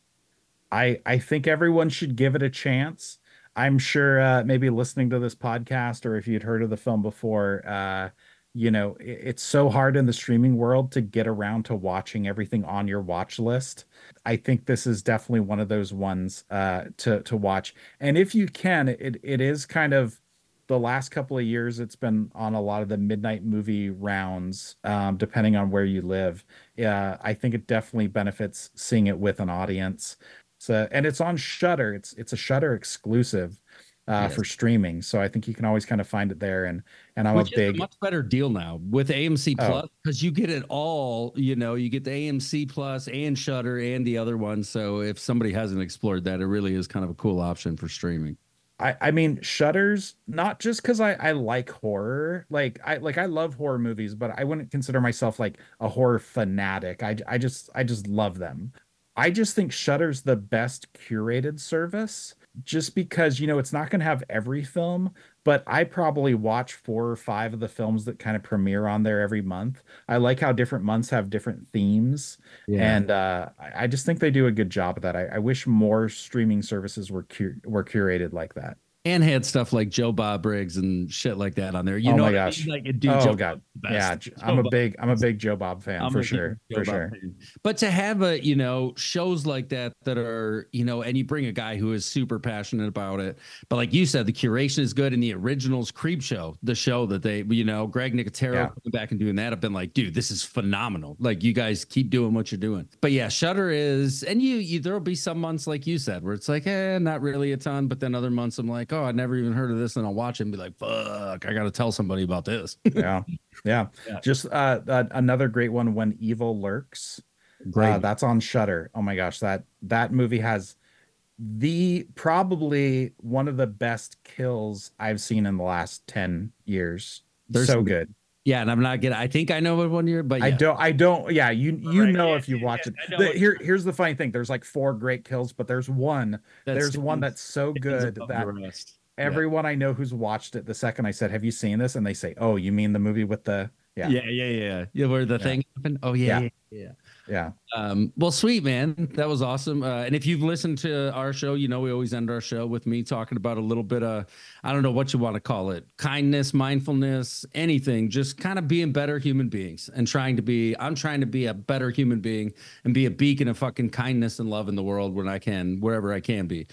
I I think everyone should give it a chance. I'm sure uh, maybe listening to this podcast, or if you'd heard of the film before, uh, you know, it- it's so hard in the streaming world to get around to watching everything on your watch list. I think this is definitely one of those ones uh, to to watch. And if you can, it it is kind of the last couple of years. It's been on a lot of the midnight movie rounds, um, depending on where you live. Yeah, I think it definitely benefits seeing it with an audience. So, and it's on Shudder. It's it's a Shudder exclusive uh, Yes. for streaming. So I think you can always kind of find it there. And and I'm Which a is big a much better deal now with A M C Oh. Plus because you get it all. You know, you get the A M C Plus and Shutter and the other one. So if somebody hasn't explored that, it really is kind of a cool option for streaming. I, I mean Shudder's not just because I, I like horror. Like I like I love horror movies, but I wouldn't consider myself like a horror fanatic. I, I just I just love them. I just think Shudder's the best curated service just because, you know, it's not going to have every film, but I probably watch four or five of the films that kind of premiere on there every month. I like how different months have different themes. Yeah. And uh, I I just think they do a good job of that. I, I wish more streaming services were cur were curated like that. And had stuff like Joe Bob Briggs and shit like that on there. You Oh know my what I gosh. mean? Like, dude, Oh Joe God. Bob's the Yeah, best. J- Joe I'm a Bob. big I'm a big Joe Bob fan I'm for a huge sure. Joe For Bob sure. fan. But to have a, you know, shows like that that are, you know, and you bring a guy who is super passionate about it. But like you said, the curation is good. And the originals Creep Show, the show that they, you know, Greg Nicotero Yeah. coming back and doing that, I've been like, dude, this is phenomenal. Like you guys keep doing what you're doing. But yeah, Shudder is, and you, you there'll be some months like you said, where it's like, eh, not really a ton. But then other months I'm like, oh, I never even heard of this. And I'll watch it and be like, fuck, I got to tell somebody about this. Yeah. Yeah. Yeah. Just uh, uh another great one, When Evil Lurks. Great. Uh, that's on Shudder. Oh my gosh, that that movie has the probably one of the best kills I've seen in the last ten years. There's So some- good. Yeah, and I'm not gonna. I think I know what one year, but yeah. I don't I don't yeah, you you Right, know yeah, if you yeah, watch yeah, it. I know The- what- here here's the funny thing. There's like four great kills, but there's one. That's there's one stands- that's so stands good above that the rest. everyone I know who's watched it, the second I said, "Have you seen this?" and they say, "Oh, you mean the movie with the yeah." Yeah, yeah, yeah, yeah. Yeah, where the Yeah. thing happened. Oh yeah, Yeah. yeah, yeah. Yeah. Um, well, sweet man, that was awesome. Uh, and if you've listened to our show, you know we always end our show with me talking about a little bit of, I don't know what you want to call it, kindness, mindfulness, anything, just kind of being better human beings and trying to be. I'm trying to be a better human being and be a beacon of fucking kindness and love in the world when I can, wherever I can be.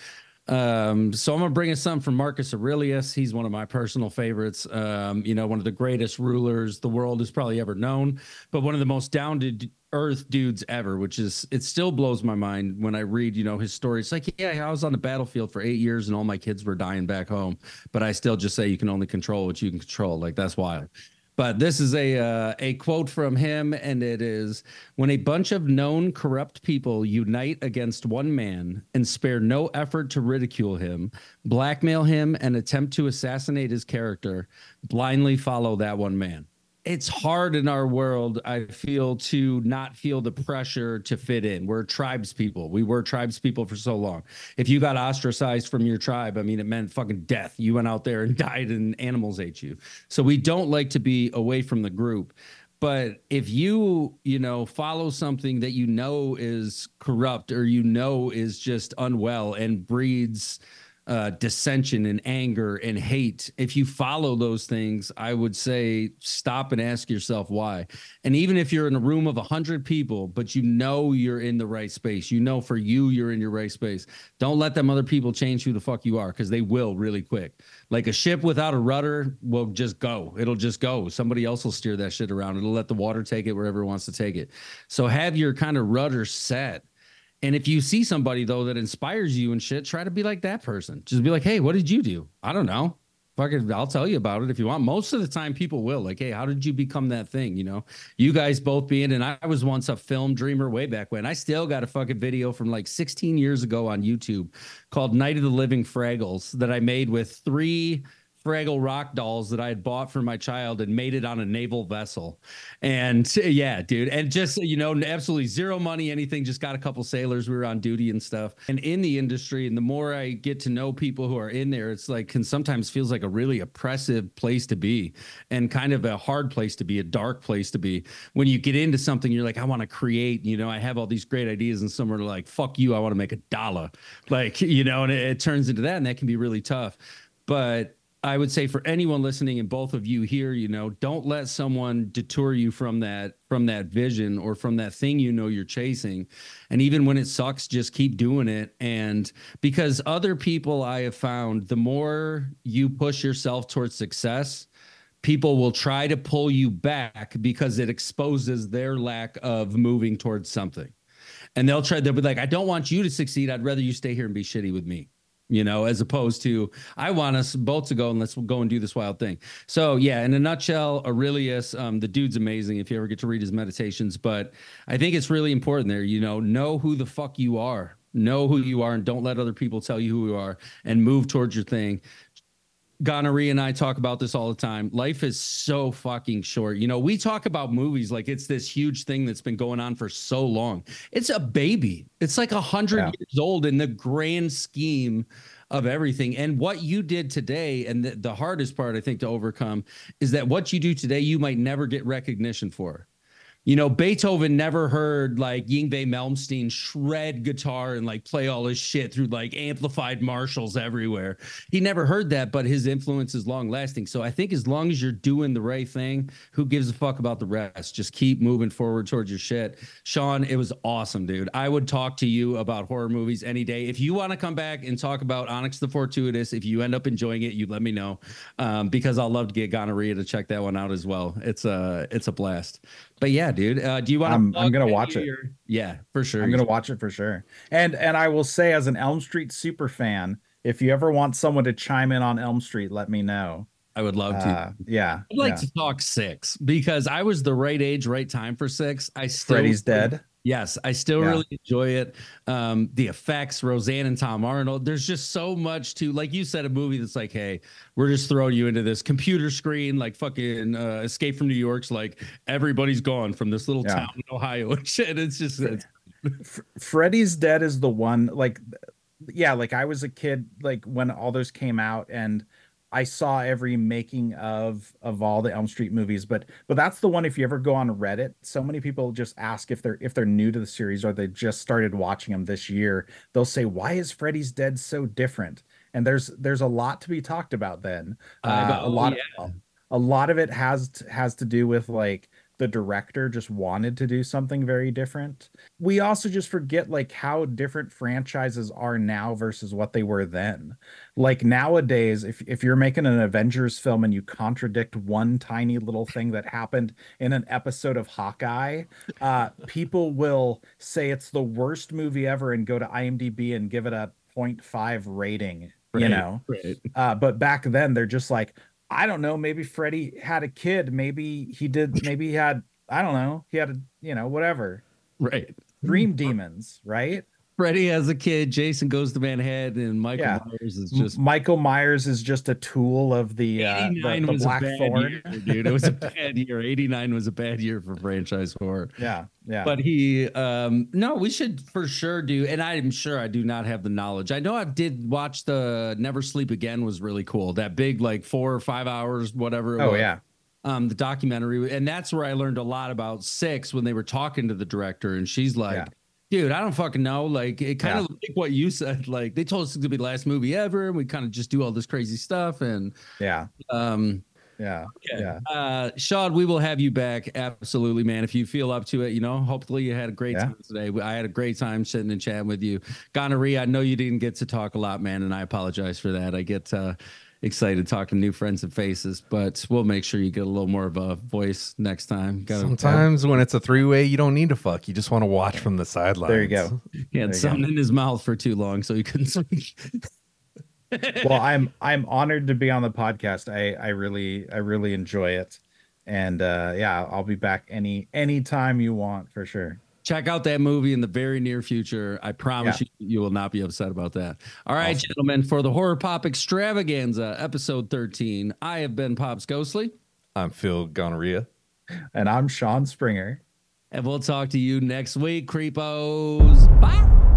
Um, so I'm gonna bring us some from Marcus Aurelius. He's one of my personal favorites. Um, you know, one of the greatest rulers the world has probably ever known, but one of the most down to earth dudes ever, which is, it still blows my mind when I read, you know, his story. It's like, yeah, I was on the battlefield for eight years and all my kids were dying back home, but I still just say you can only control what you can control. Like, that's wild. But this is a uh, a quote from him, and it is, "When a bunch of known corrupt people unite against one man and spare no effort to ridicule him, blackmail him, and attempt to assassinate his character, blindly follow that one man." It's hard in our world, I feel, to not feel the pressure to fit in. We're tribes people. We were tribes people for so long. If you got ostracized from your tribe, I mean, it meant fucking death. You went out there and died and animals ate you. So we don't like to be away from the group. But if you, you know, follow something that you know is corrupt or you know is just unwell and breeds uh, dissension and anger and hate, if you follow those things, I would say stop and ask yourself why. And even if you're in a room of a hundred people, but you know you're in the right space, you know for you you're in your right space, don't let them other people change who the fuck you are, because they will really quick. Like a ship without a rudder will just go. It'll just go. Somebody else will steer that shit around. It'll let the water take it wherever it wants to take it. So have your kind of rudder set. And if you see somebody, though, that inspires you and shit, try to be like that person. Just be like, hey, what did you do? I don't know. Fucking, I'll tell you about it if you want. Most of the time, people will. Like, hey, how did you become that thing? You know, you guys both being, and I was once a film dreamer way back when. I still got a fucking video from like sixteen years ago on YouTube called Night of the Living Fraggles that I made with three Fraggle Rock dolls that I had bought for my child and made it on a naval vessel. And yeah, dude. And just, you know, absolutely zero money, anything, just got a couple sailors. We were on duty and stuff. And in the industry, and the more I get to know people who are in there, it's like, can sometimes feels like a really oppressive place to be and kind of a hard place to be, a dark place to be. When you get into something, you're like, I want to create, you know, I have all these great ideas, and some are like, fuck you, I want to make a dollar. Like, you know, and it, it turns into that, and that can be really tough. But I would say for anyone listening, and both of you here, you know, don't let someone detour you from that, from that vision or from that thing, you know, you're chasing. And even when it sucks, just keep doing it. And because other people, I have found, the more you push yourself towards success, people will try to pull you back because it exposes their lack of moving towards something. And they'll try, they'll be like, I don't want you to succeed. I'd rather you stay here and be shitty with me. You know, as opposed to, I want us both to go and let's go and do this wild thing. So yeah, in a nutshell, Aurelius, um, the dude's amazing if you ever get to read his meditations. But I think it's really important there, you know, know who the fuck you are, know who you are, and don't let other people tell you who you are, and move towards your thing. Gonorrhea and I talk about this all the time. Life is so fucking short. You know, we talk about movies like it's this huge thing that's been going on for so long. It's a baby. It's like a hundred Yeah. years old in the grand scheme of everything. And what you did today, and the, the hardest part, I think, to overcome is that what you do today, you might never get recognition for. You know, Beethoven never heard like Yngwie Malmsteen shred guitar and like play all his shit through like amplified Marshalls everywhere. He never heard that, but his influence is long lasting. So I think as long as you're doing the right thing, who gives a fuck about the rest? Just keep moving forward towards your shit. Sean, it was awesome, dude. I would talk to you about horror movies any day. If you want to come back and talk about Onyx the Fortuitous, if you end up enjoying it, you let me know, um, because I'll love to get Gonorrhea to check that one out as well. It's a, it's a blast. But yeah, dude, uh, do you want to? I'm, I'm gonna watch it. Your... Yeah, for sure. I'm gonna watch it for sure. And and I will say, as an Elm Street super fan, if you ever want someone to chime in on Elm Street, let me know. I would love to. Uh, yeah, I'd like yeah. to talk six because I was the right age, right time for six. I still Freddy's dead. Yes, I still Yeah. really enjoy it. Um, the effects, Roseanne and Tom Arnold. There's just so much to, like you said, a movie that's like, hey, we're just throwing you into this computer screen, like fucking uh, Escape from New York's like everybody's gone from this little Yeah. town in Ohio and shit. It's just it's, F- Freddy's Dead is the one, like, yeah, like I was a kid, like when all those came out, and I saw every making of of all the Elm Street movies, but but that's the one. If you ever go on Reddit, so many people just ask if they're if they're new to the series or they just started watching them this year. They'll say, "Why is Freddy's Dead so different?" And there's there's a lot to be talked about. Then uh, Uh, a lot yeah. of, a lot of it has to, has to do with like the director just wanted to do something very different. We also just forget like how different franchises are now versus what they were then. Like nowadays, if if you're making an Avengers film and you contradict one tiny little thing that happened in an episode of Hawkeye, uh, people will say it's the worst movie ever and go to IMDb and give it a zero point five rating, you Right, know. right. Uh, but back then, they're just like, I don't know, maybe Freddy had a kid, maybe he did, maybe he had, I don't know, he had a, you know, whatever. Right. Dream demons, right? Freddy has a kid. Jason goes to Manhattan, and Michael Yeah. Myers is M- just. Michael Myers is just a tool of the uh, the, eighty-nine the was Black a bad Thorn. year, dude. It was a bad year. eighty-nine was a bad year for franchise horror. Yeah, yeah. But he, um, no, we should for sure do. And I'm sure I do not have the knowledge. I know I did watch the Never Sleep Again was really cool. That big, like four or five hours, whatever. It oh was. yeah, Um, the documentary. And that's where I learned a lot about Six when they were talking to the director. And she's like, Yeah. dude, I don't fucking know. Like, it kind Yeah. of like what you said. Like, they told us it's gonna be the last movie ever, and we kind of just do all this crazy stuff. And yeah, um, yeah, yeah. uh, Sean, we will have you back. Absolutely, man. If you feel up to it, you know, hopefully you had a great Yeah. time today. I had a great time sitting and chatting with you. Gonorrhea, I know you didn't get to talk a lot, man, and I apologize for that. I get uh, excited talking to new friends and faces, but we'll make sure you get a little more of a voice next time. Gotta, Sometimes when it's a three way, you don't need to fuck. You just want to watch from the sidelines. There you go. he had there you something in his mouth for too long, so he couldn't speak. Well, I'm I'm honored to be on the podcast. I I really I really enjoy it, and uh, yeah, I'll be back any anytime you want for sure. Check out that movie in the very near future. I promise Yeah. you, you will not be upset about that. All right, Awesome. gentlemen, for the Horror Pop Extravaganza, episode thirteen, I have been Pops Ghostly, I'm Phil Gonorrhea. And I'm Sean Springer. and we'll talk to you next week, creepos. Bye.